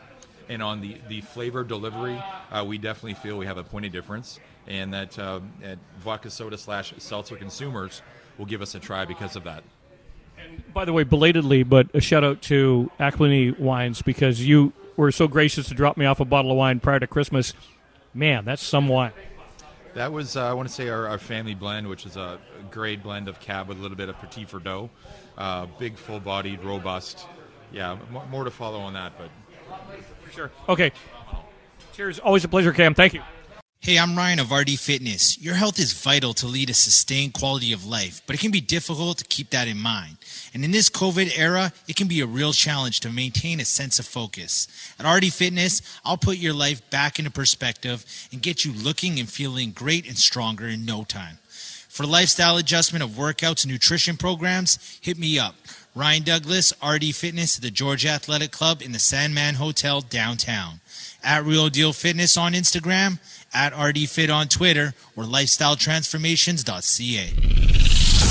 And on the, the flavor delivery, uh, we definitely feel we have a point of difference, and that uh, at vodka soda slash seltzer consumers will give us a try because of that. And by the way, belatedly, but a shout out to Ackley Wines, because you were so gracious to drop me off a bottle of wine prior to Christmas. Man, that's some wine. That was, uh, I want to say, our, our family blend, which is a great blend of cab with a little bit of Petit Verdot. Uh, big, full-bodied, robust. Yeah, m- more to follow on that, but... Sure. Okay. Cheers. Always a pleasure, Cam. Thank you. Hey, I'm Ryan of R D Fitness. Your health is vital to lead a sustained quality of life, but it can be difficult to keep that in mind. And in this COVID era, it can be a real challenge to maintain a sense of focus. At R D Fitness, I'll put your life back into perspective and get you looking and feeling great and stronger in no time. For lifestyle adjustment of workouts and nutrition programs, hit me up. Ryan Douglas, R D Fitness at the Georgia Athletic Club in the Sandman Hotel downtown. At Real Deal Fitness on Instagram, at R D Fit on Twitter, or lifestyle transformations dot c a.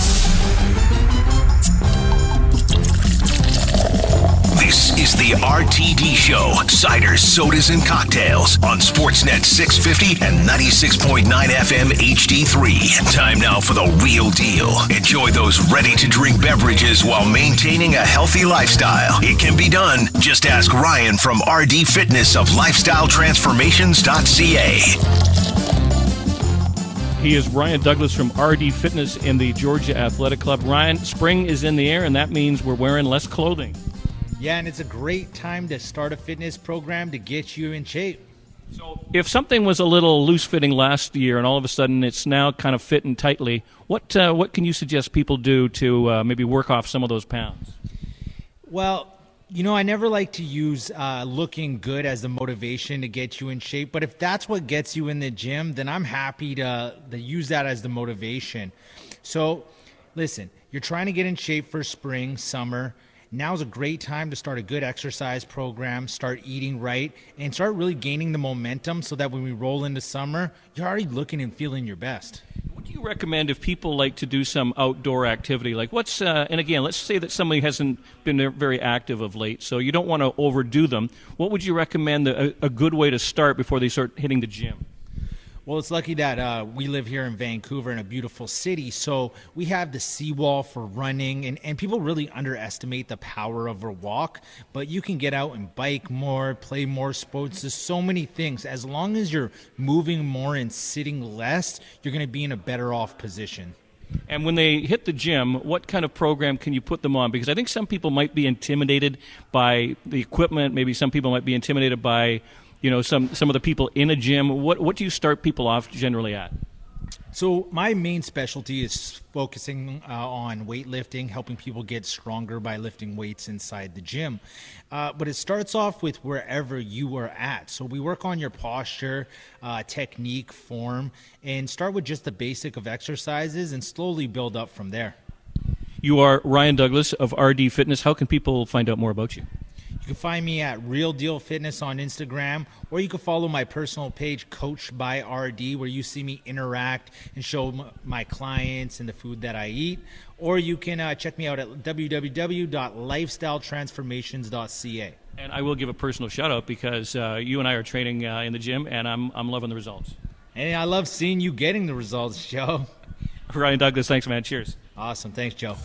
This is the R T D Show, Ciders, Sodas, and Cocktails on Sportsnet six fifty and ninety-six point nine F M H D three. Time now for the real deal. Enjoy those ready-to-drink beverages while maintaining a healthy lifestyle. It can be done. Just ask Ryan from R D Fitness of lifestyle transformations dot c a. He is Ryan Douglas from R D Fitness in the Georgia Athletic Club. Ryan, spring is in the air, and that means we're wearing less clothing. Yeah, and it's a great time to start a fitness program to get you in shape. So if something was a little loose-fitting last year and all of a sudden it's now kind of fitting tightly, what uh, what can you suggest people do to uh, maybe work off some of those pounds? Well, you know, I never like to use uh, looking good as the motivation to get you in shape, but if that's what gets you in the gym, then I'm happy to, to use that as the motivation. So listen, you're trying to get in shape for spring, summer. Now's a great time to start a good exercise program, start eating right, and start really gaining the momentum so that when we roll into summer, you're already looking and feeling your best. What do you recommend if people like to do some outdoor activity? Like what's, uh, and again, let's say that somebody hasn't been very active of late, so you don't want to overdo them. What would you recommend a, a good way to start before they start hitting the gym? Well, it's lucky that uh, we live here in Vancouver in a beautiful city, so we have the seawall for running, and, and people really underestimate the power of a walk, but you can get out and bike more, play more sports. There's so many things. As long as you're moving more and sitting less, you're going to be in a better off position. And when they hit the gym, what kind of program can you put them on? Because I think some people might be intimidated by the equipment. Maybe some people might be intimidated by you know, some, some of the people in a gym. What what do you start people off generally at? So my main specialty is focusing uh, on weightlifting, helping people get stronger by lifting weights inside the gym. Uh, but it starts off with wherever you are at. So we work on your posture, uh, technique, form, and start with just the basic of exercises and slowly build up from there. You are Ryan Douglas of R D Fitness. How can people find out more about you? You can find me at Real Deal Fitness on Instagram, or you can follow my personal page, Coached by R D, where you see me interact and show m- my clients and the food that I eat. Or you can uh, check me out at w w w dot lifestyle transformations dot c a. And I will give a personal shout out because uh, you and I are training uh, in the gym, and I'm I'm loving the results. And I love seeing you getting the results, Joe. Ryan Douglas, thanks, man. Cheers. Awesome. Thanks, Joe.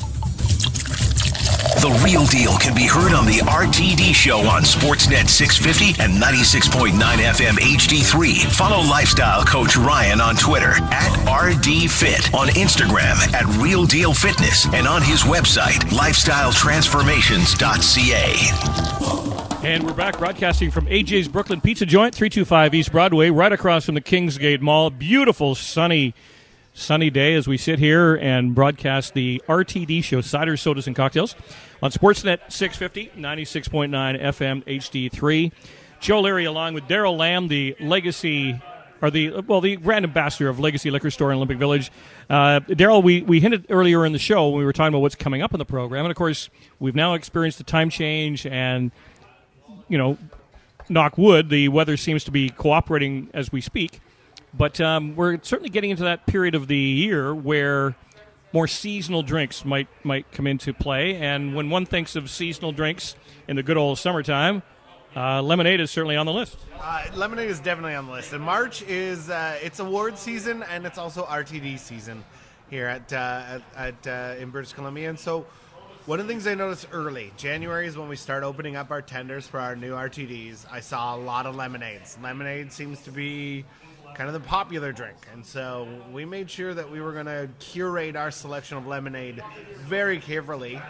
The Real Deal can be heard on the R T D Show on Sportsnet six fifty and ninety-six point nine F M H D three. Follow Lifestyle Coach Ryan on Twitter at R D Fit, on Instagram at Real Deal Fitness, and on his website, lifestyle transformations dot c a. And we're back broadcasting from A J's Brooklyn Pizza Joint, three two five East Broadway, right across from the Kingsgate Mall. Beautiful, sunny Sunny day as we sit here and broadcast the R T D Show, Ciders, Sodas, and Cocktails, on Sportsnet six fifty, ninety-six point nine F M H D three. Joe Leary along with Daryl Lamb, the legacy, or the, well, the brand ambassador of Legacy Liquor Store in Olympic Village. Uh, Daryl, we, we hinted earlier in the show when we were talking about what's coming up in the program, and of course, we've now experienced the time change, and, you know, knock wood, the weather seems to be cooperating as we speak. But um, we're certainly getting into that period of the year where more seasonal drinks might might come into play. And when one thinks of seasonal drinks in the good old summertime, uh, lemonade is certainly on the list. Uh, lemonade is definitely on the list. And March is uh, it's award season, and it's also R T D season here at, uh, at, at uh, in British Columbia. And so one of the things I noticed early, January is when we start opening up our tenders for our new R T Ds. I saw a lot of lemonades. Lemonade seems to be kind of the popular drink. And so we made sure that we were going to curate our selection of lemonade very carefully.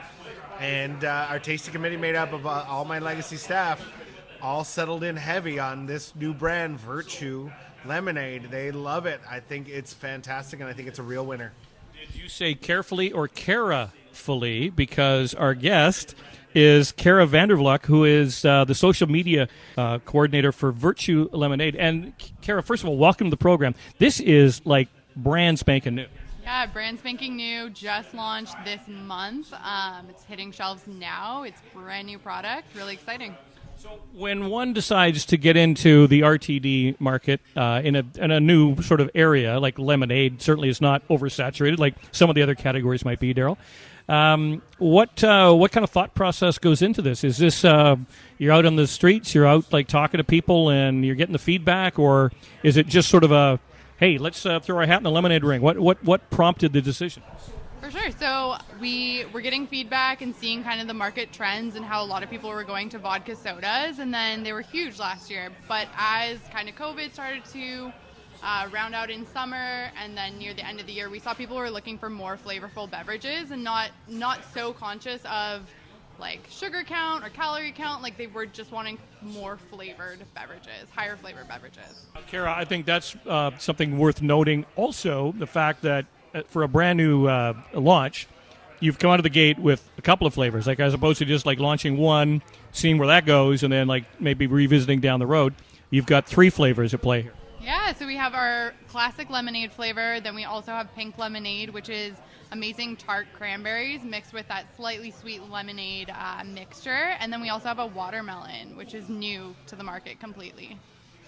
And uh, our tasting committee, made up of uh, all my legacy staff, all settled in heavy on this new brand, Virtue Lemonade. They love it. I think it's fantastic, and I think it's a real winner. Did you say carefully or carefully? Because our guest is Kara Vandervluk, who is uh, the social media uh, coordinator for Virtue Lemonade. And Kara, first of all, welcome to the program. This is like brand spanking new. Yeah, brand spanking new, just launched this month. Um, it's hitting shelves now. It's brand new product, really exciting. So when one decides to get into the R T D market uh, in a in a new sort of area, like lemonade certainly is not oversaturated like some of the other categories might be, Daryl. Um, what uh, what kind of thought process goes into this? Is this uh, you're out on the streets, you're out like talking to people, and you're getting the feedback, or is it just sort of a hey, let's uh, throw our hat in the lemonade ring? What what what prompted the decision? For sure. So we were getting feedback and seeing kind of the market trends and how a lot of people were going to vodka sodas, and then they were huge last year. But as kind of COVID started to uh, round out in summer, and then near the end of the year, we saw people were looking for more flavorful beverages and not not so conscious of like sugar count or calorie count. Like they were just wanting more flavored beverages, higher flavored beverages. Kara, I think that's uh, something worth noting. Also, the fact that uh, for a brand new uh, launch, you've come out of the gate with a couple of flavors, like as opposed to just like launching one, seeing where that goes, and then like maybe revisiting down the road. You've got three flavors at play here. Yeah, so we have our classic lemonade flavor. Then we also have pink lemonade, which is amazing tart cranberries mixed with that slightly sweet lemonade uh, mixture. And then we also have a watermelon, which is new to the market completely.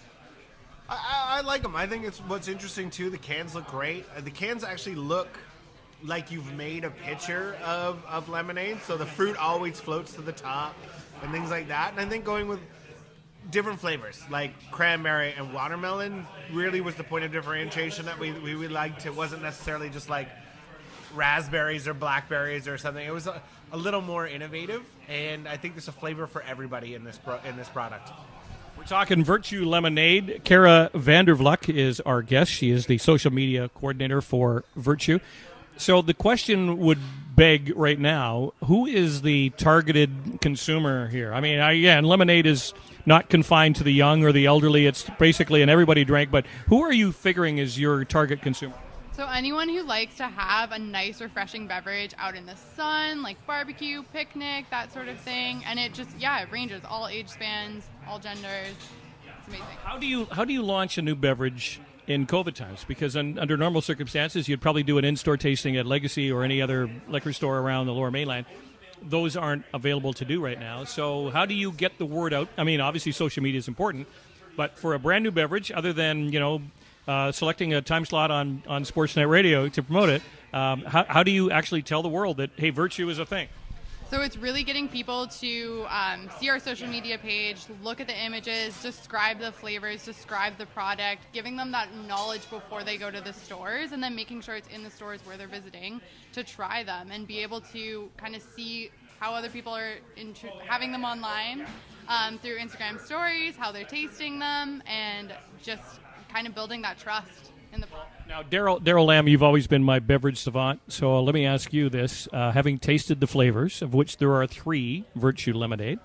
I, I, I like them. I think it's what's interesting, too. The cans look great. Uh, the cans actually look like you've made a pitcher of, of lemonade. So the fruit always floats to the top and things like that. And I think going with different flavors like cranberry and watermelon really was the point of differentiation that we, we, we liked. It wasn't necessarily just like raspberries or blackberries or something. It was a, a little more innovative, and I think there's a flavor for everybody in this pro, in this product. We're talking Virtue Lemonade. Kara Vandervluk is our guest. She is the social media coordinator for Virtue. So the question would beg right now, who is the targeted consumer here? I mean, again, lemonade is not confined to the young or the elderly. It's basically an everybody drink. But who are you figuring is your target consumer? So anyone who likes to have a nice, refreshing beverage out in the sun, like barbecue, picnic, that sort of thing. And it just, yeah, it ranges. All age spans, all genders. It's amazing. How do you how do you launch a new beverage in COVID times? Because un, under normal circumstances, you'd probably do an in-store tasting at Legacy or any other liquor store around the Lower Mainland. Those aren't available to do right now. So how do you get the word out? I mean, obviously social media is important, but for a brand new beverage, other than, you know, uh, selecting a time slot on, on Sportsnet Radio to promote it, um, how, how do you actually tell the world that, hey, Virtue is a thing? So it's really getting people to um, see our social media page, look at the images, describe the flavors, describe the product, giving them that knowledge before they go to the stores, and then making sure it's in the stores where they're visiting to try them and be able to kind of see how other people are int- having them online um, through Instagram stories, how they're tasting them, and just kind of building that trust in the Now, Daryl Daryl Lamb, you've always been my beverage savant, so uh, let me ask you this. Uh, having tasted the flavors, of which there are three, Virtue Lemonade,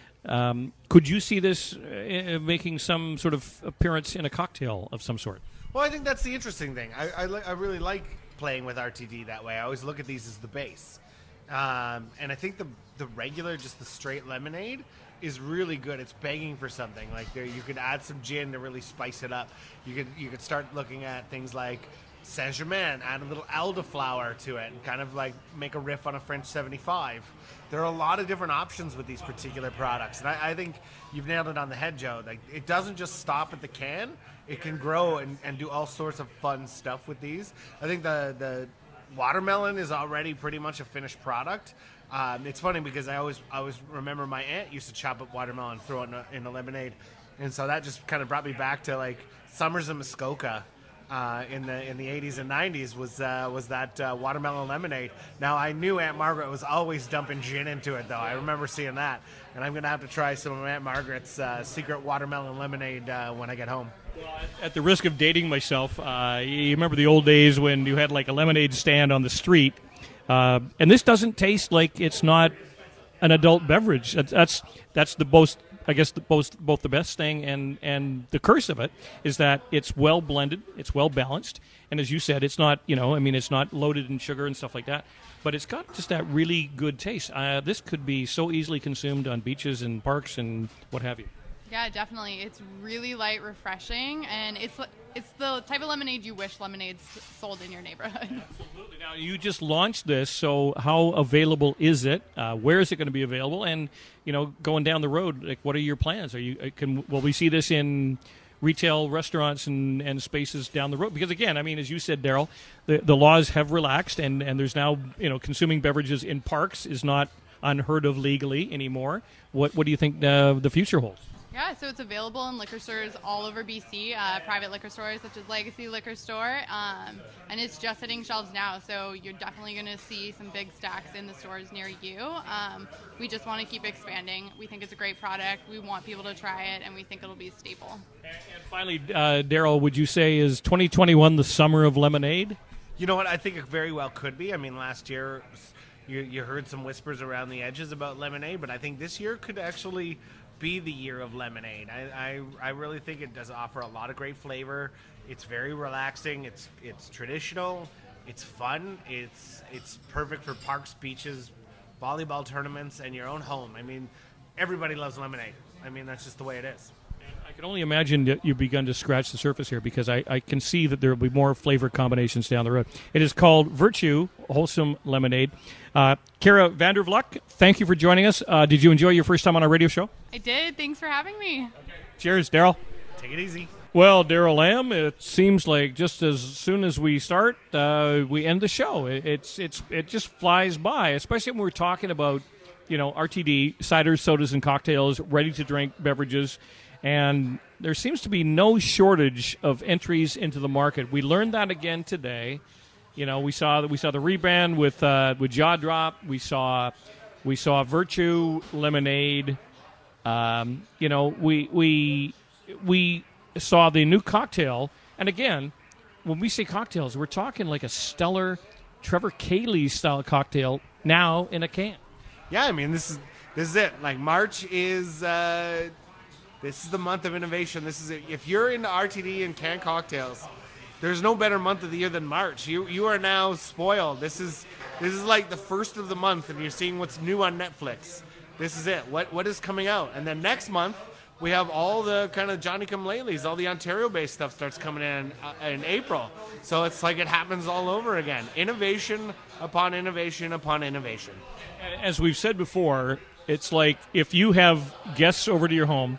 um, could you see this uh, making some sort of appearance in a cocktail of some sort? Well, I think that's the interesting thing. I, I, li- I really like playing with R T D that way. I always look at these as the base. Um, and I think the the regular, just the straight lemonade, is really good. It's begging for something. Like there, you could add some gin to really spice it up. You could you could start looking at things like Saint-Germain, add a little elderflower to it, and kind of like make a riff on a French seventy-five. There are a lot of different options with these particular products, and I, I think you've nailed it on the head, Joe. Like it doesn't just stop at the can; it can grow and, and do all sorts of fun stuff with these. I think the the watermelon is already pretty much a finished product, Um, it's funny because I always I always remember my aunt used to chop up watermelon, throw it in a, in a lemonade, and so that just kind of brought me back to like summers in Muskoka. Uh, in the in the eighties and nineties was uh, was that uh, watermelon lemonade. Now I knew Aunt Margaret was always dumping gin into it, though. I remember seeing that, and I'm gonna have to try some of Aunt Margaret's uh, secret watermelon lemonade uh, when I get home. At the risk of dating myself, uh, you remember the old days when you had like a lemonade stand on the street, uh, and this doesn't taste like it's not an adult beverage. That's that's, that's the most. I guess the, both both the best thing and, and the curse of it is that it's well blended, it's well balanced, and as you said, it's not, you know, I mean, it's not loaded in sugar and stuff like that, but it's got just that really good taste. Uh, this could be so easily consumed on beaches and parks and what have you. Yeah, definitely. It's really light, refreshing, and it's it's the type of lemonade you wish lemonades sold in your neighborhood. Absolutely. Now, you just launched this, so how available is it? Uh, where is it going to be available? And, you know, going down the road, like, what are your plans? Are you can will we see this in retail restaurants and, and spaces down the road? Because, again, I mean, as you said, Daryl, the, the laws have relaxed, and, and there's now, you know, consuming beverages in parks is not unheard of legally anymore. What, what do you think uh, the future holds? Yeah, so it's available in liquor stores all over B C, uh, private liquor stores such as Legacy Liquor Store, um, and it's just hitting shelves now, so you're definitely going to see some big stacks in the stores near you. Um, we just want to keep expanding. We think it's a great product. We want people to try it, and we think it'll be a staple. And, and finally, uh, Daryl, would you say is twenty twenty-one the summer of lemonade? You know what? I think it very well could be. I mean, last year you, you heard some whispers around the edges about lemonade, but I think this year could actually be the year of lemonade. I, I I really think it does offer a lot of great flavor. It's very relaxing. It's it's traditional. It's fun. It's it's perfect for parks, beaches, volleyball tournaments, and your own home. I mean, everybody loves lemonade. I mean, that's just the way it is. I can only imagine that you've begun to scratch the surface here because I, I can see that there will be more flavor combinations down the road. It is called Virtue Wholesome Lemonade. Uh, Kara Vandervluk, thank you for joining us. Uh, did you enjoy your first time on our radio show? I did. Thanks for having me. Okay. Cheers, Daryl. Take it easy. Well, Daryl Lamb, it seems like just as soon as we start, uh, we end the show. It, it's it's it just flies by, especially when we're talking about, you know, R T D, ciders, sodas, and cocktails, ready-to-drink beverages. And there seems to be no shortage of entries into the market. We learned that again today. You know, we saw that we saw the rebrand with uh, with Jaw Drop. We saw we saw Virtue Lemonade. Um, you know, we we we saw the new cocktail. And again, when we say cocktails, we're talking like a stellar Trevor Cayley style cocktail now in a can. Yeah, I mean, this is this is it. Like March is. Uh This is the month of innovation. This is it. If you're into R T D and canned cocktails, there's no better month of the year than March. You you are now spoiled. This is this is like the first of the month, and you're seeing what's new on Netflix. This is it. What what is coming out? And then next month we have all the kind of Johnny-come-latelys. All the Ontario-based stuff starts coming in uh, in April. So it's like it happens all over again. Innovation upon innovation upon innovation. As we've said before, it's like if you have guests over to your home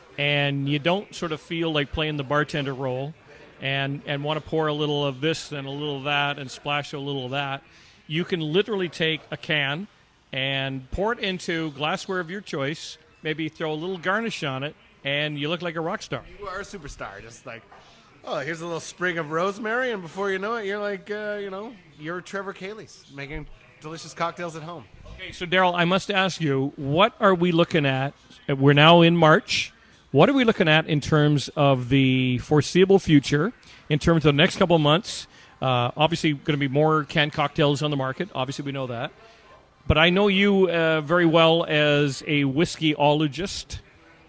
and you don't sort of feel like playing the bartender role and, and want to pour a little of this and a little of that and splash a little of that, you can literally take a can and pour it into glassware of your choice, maybe throw a little garnish on it, and you look like a rock star. You are a superstar. Just like, oh, here's a little sprig of rosemary, and before you know it, you're like, uh, you know, you're Trevor Cayley's making delicious cocktails at home. Okay, so Daryl, I must ask you, what are we looking at? We're now in March. What are we looking at in terms of the foreseeable future, in terms of the next couple of months? Uh, obviously, going to be more canned cocktails on the market. Obviously, we know that. But I know you uh, very well as a whiskeyologist.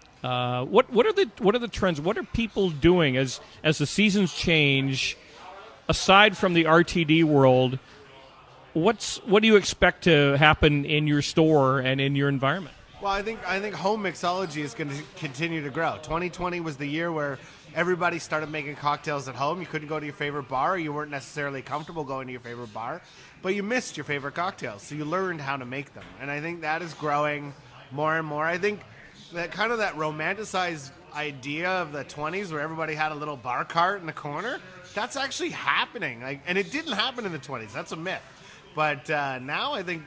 Uh, what what are the what are the trends? What are people doing as as the seasons change? Aside from the R T D world, what's what do you expect to happen in your store and in your environment? Well, I think I think home mixology is going to continue to grow. twenty twenty was the year where everybody started making cocktails at home. You couldn't go to your favorite bar, or you weren't necessarily comfortable going to your favorite bar, but you missed your favorite cocktails, so you learned how to make them. And I think that is growing more and more. I think that kind of that romanticized idea of the twenties where everybody had a little bar cart in the corner, that's actually happening. Like, and it didn't happen in the twenties. That's a myth. But uh, now I think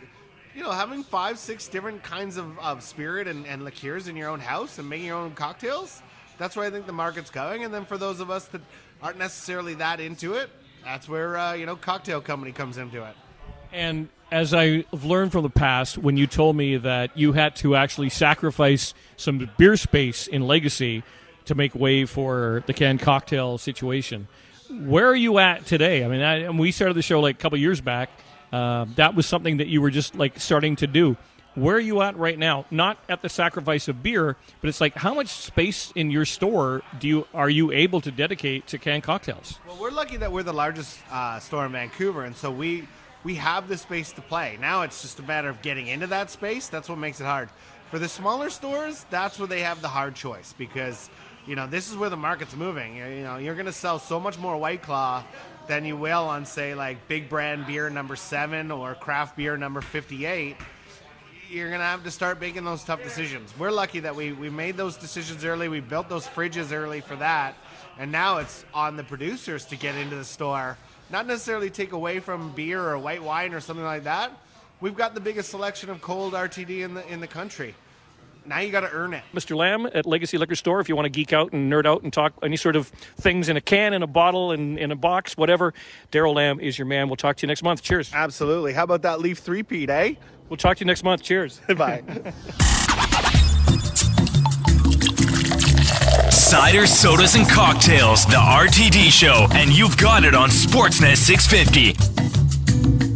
you know, having five, six different kinds of, of spirit and, and liqueurs in your own house and making your own cocktails, that's where I think the market's going. And then for those of us that aren't necessarily that into it, that's where, uh, you know, Cocktail Company comes into it. And as I've learned from the past, when you told me that you had to actually sacrifice some beer space in Legacy to make way for the canned cocktail situation, where are you at today? I mean, I, and we started the show like a couple years back. Uh, that was something that you were just like starting to do. Where are you at right now? Not at the sacrifice of beer, but it's like how much space in your store do you are you able to dedicate to canned cocktails? Well, we're lucky that we're the largest uh, store in Vancouver, and so we we have the space to play. Now it's just a matter of getting into that space. That's what makes it hard. For the smaller stores, that's where they have the hard choice because, you know, this is where the market's moving. You know, you're going to sell so much more White Claw than you will on, say, like big brand beer number seven or craft beer number fifty-eight. You're going to have to start making those tough decisions. We're lucky that we, we made those decisions early. We built those fridges early for that. And now it's on the producers to get into the store, not necessarily take away from beer or white wine or something like that. We've got the biggest selection of cold R T D in the in the country. Now you got to earn it. Mister Lamb at Legacy Liquor Store, if you want to geek out and nerd out and talk any sort of things in a can, in a bottle, in, in a box, whatever, Daryl Lamb is your man. We'll talk to you next month. Cheers. Absolutely. How about that Leaf three-peat, eh? We'll talk to you next month. Cheers. Bye. Cider, sodas, and cocktails, the R T D show, and you've got it on Sportsnet six fifty.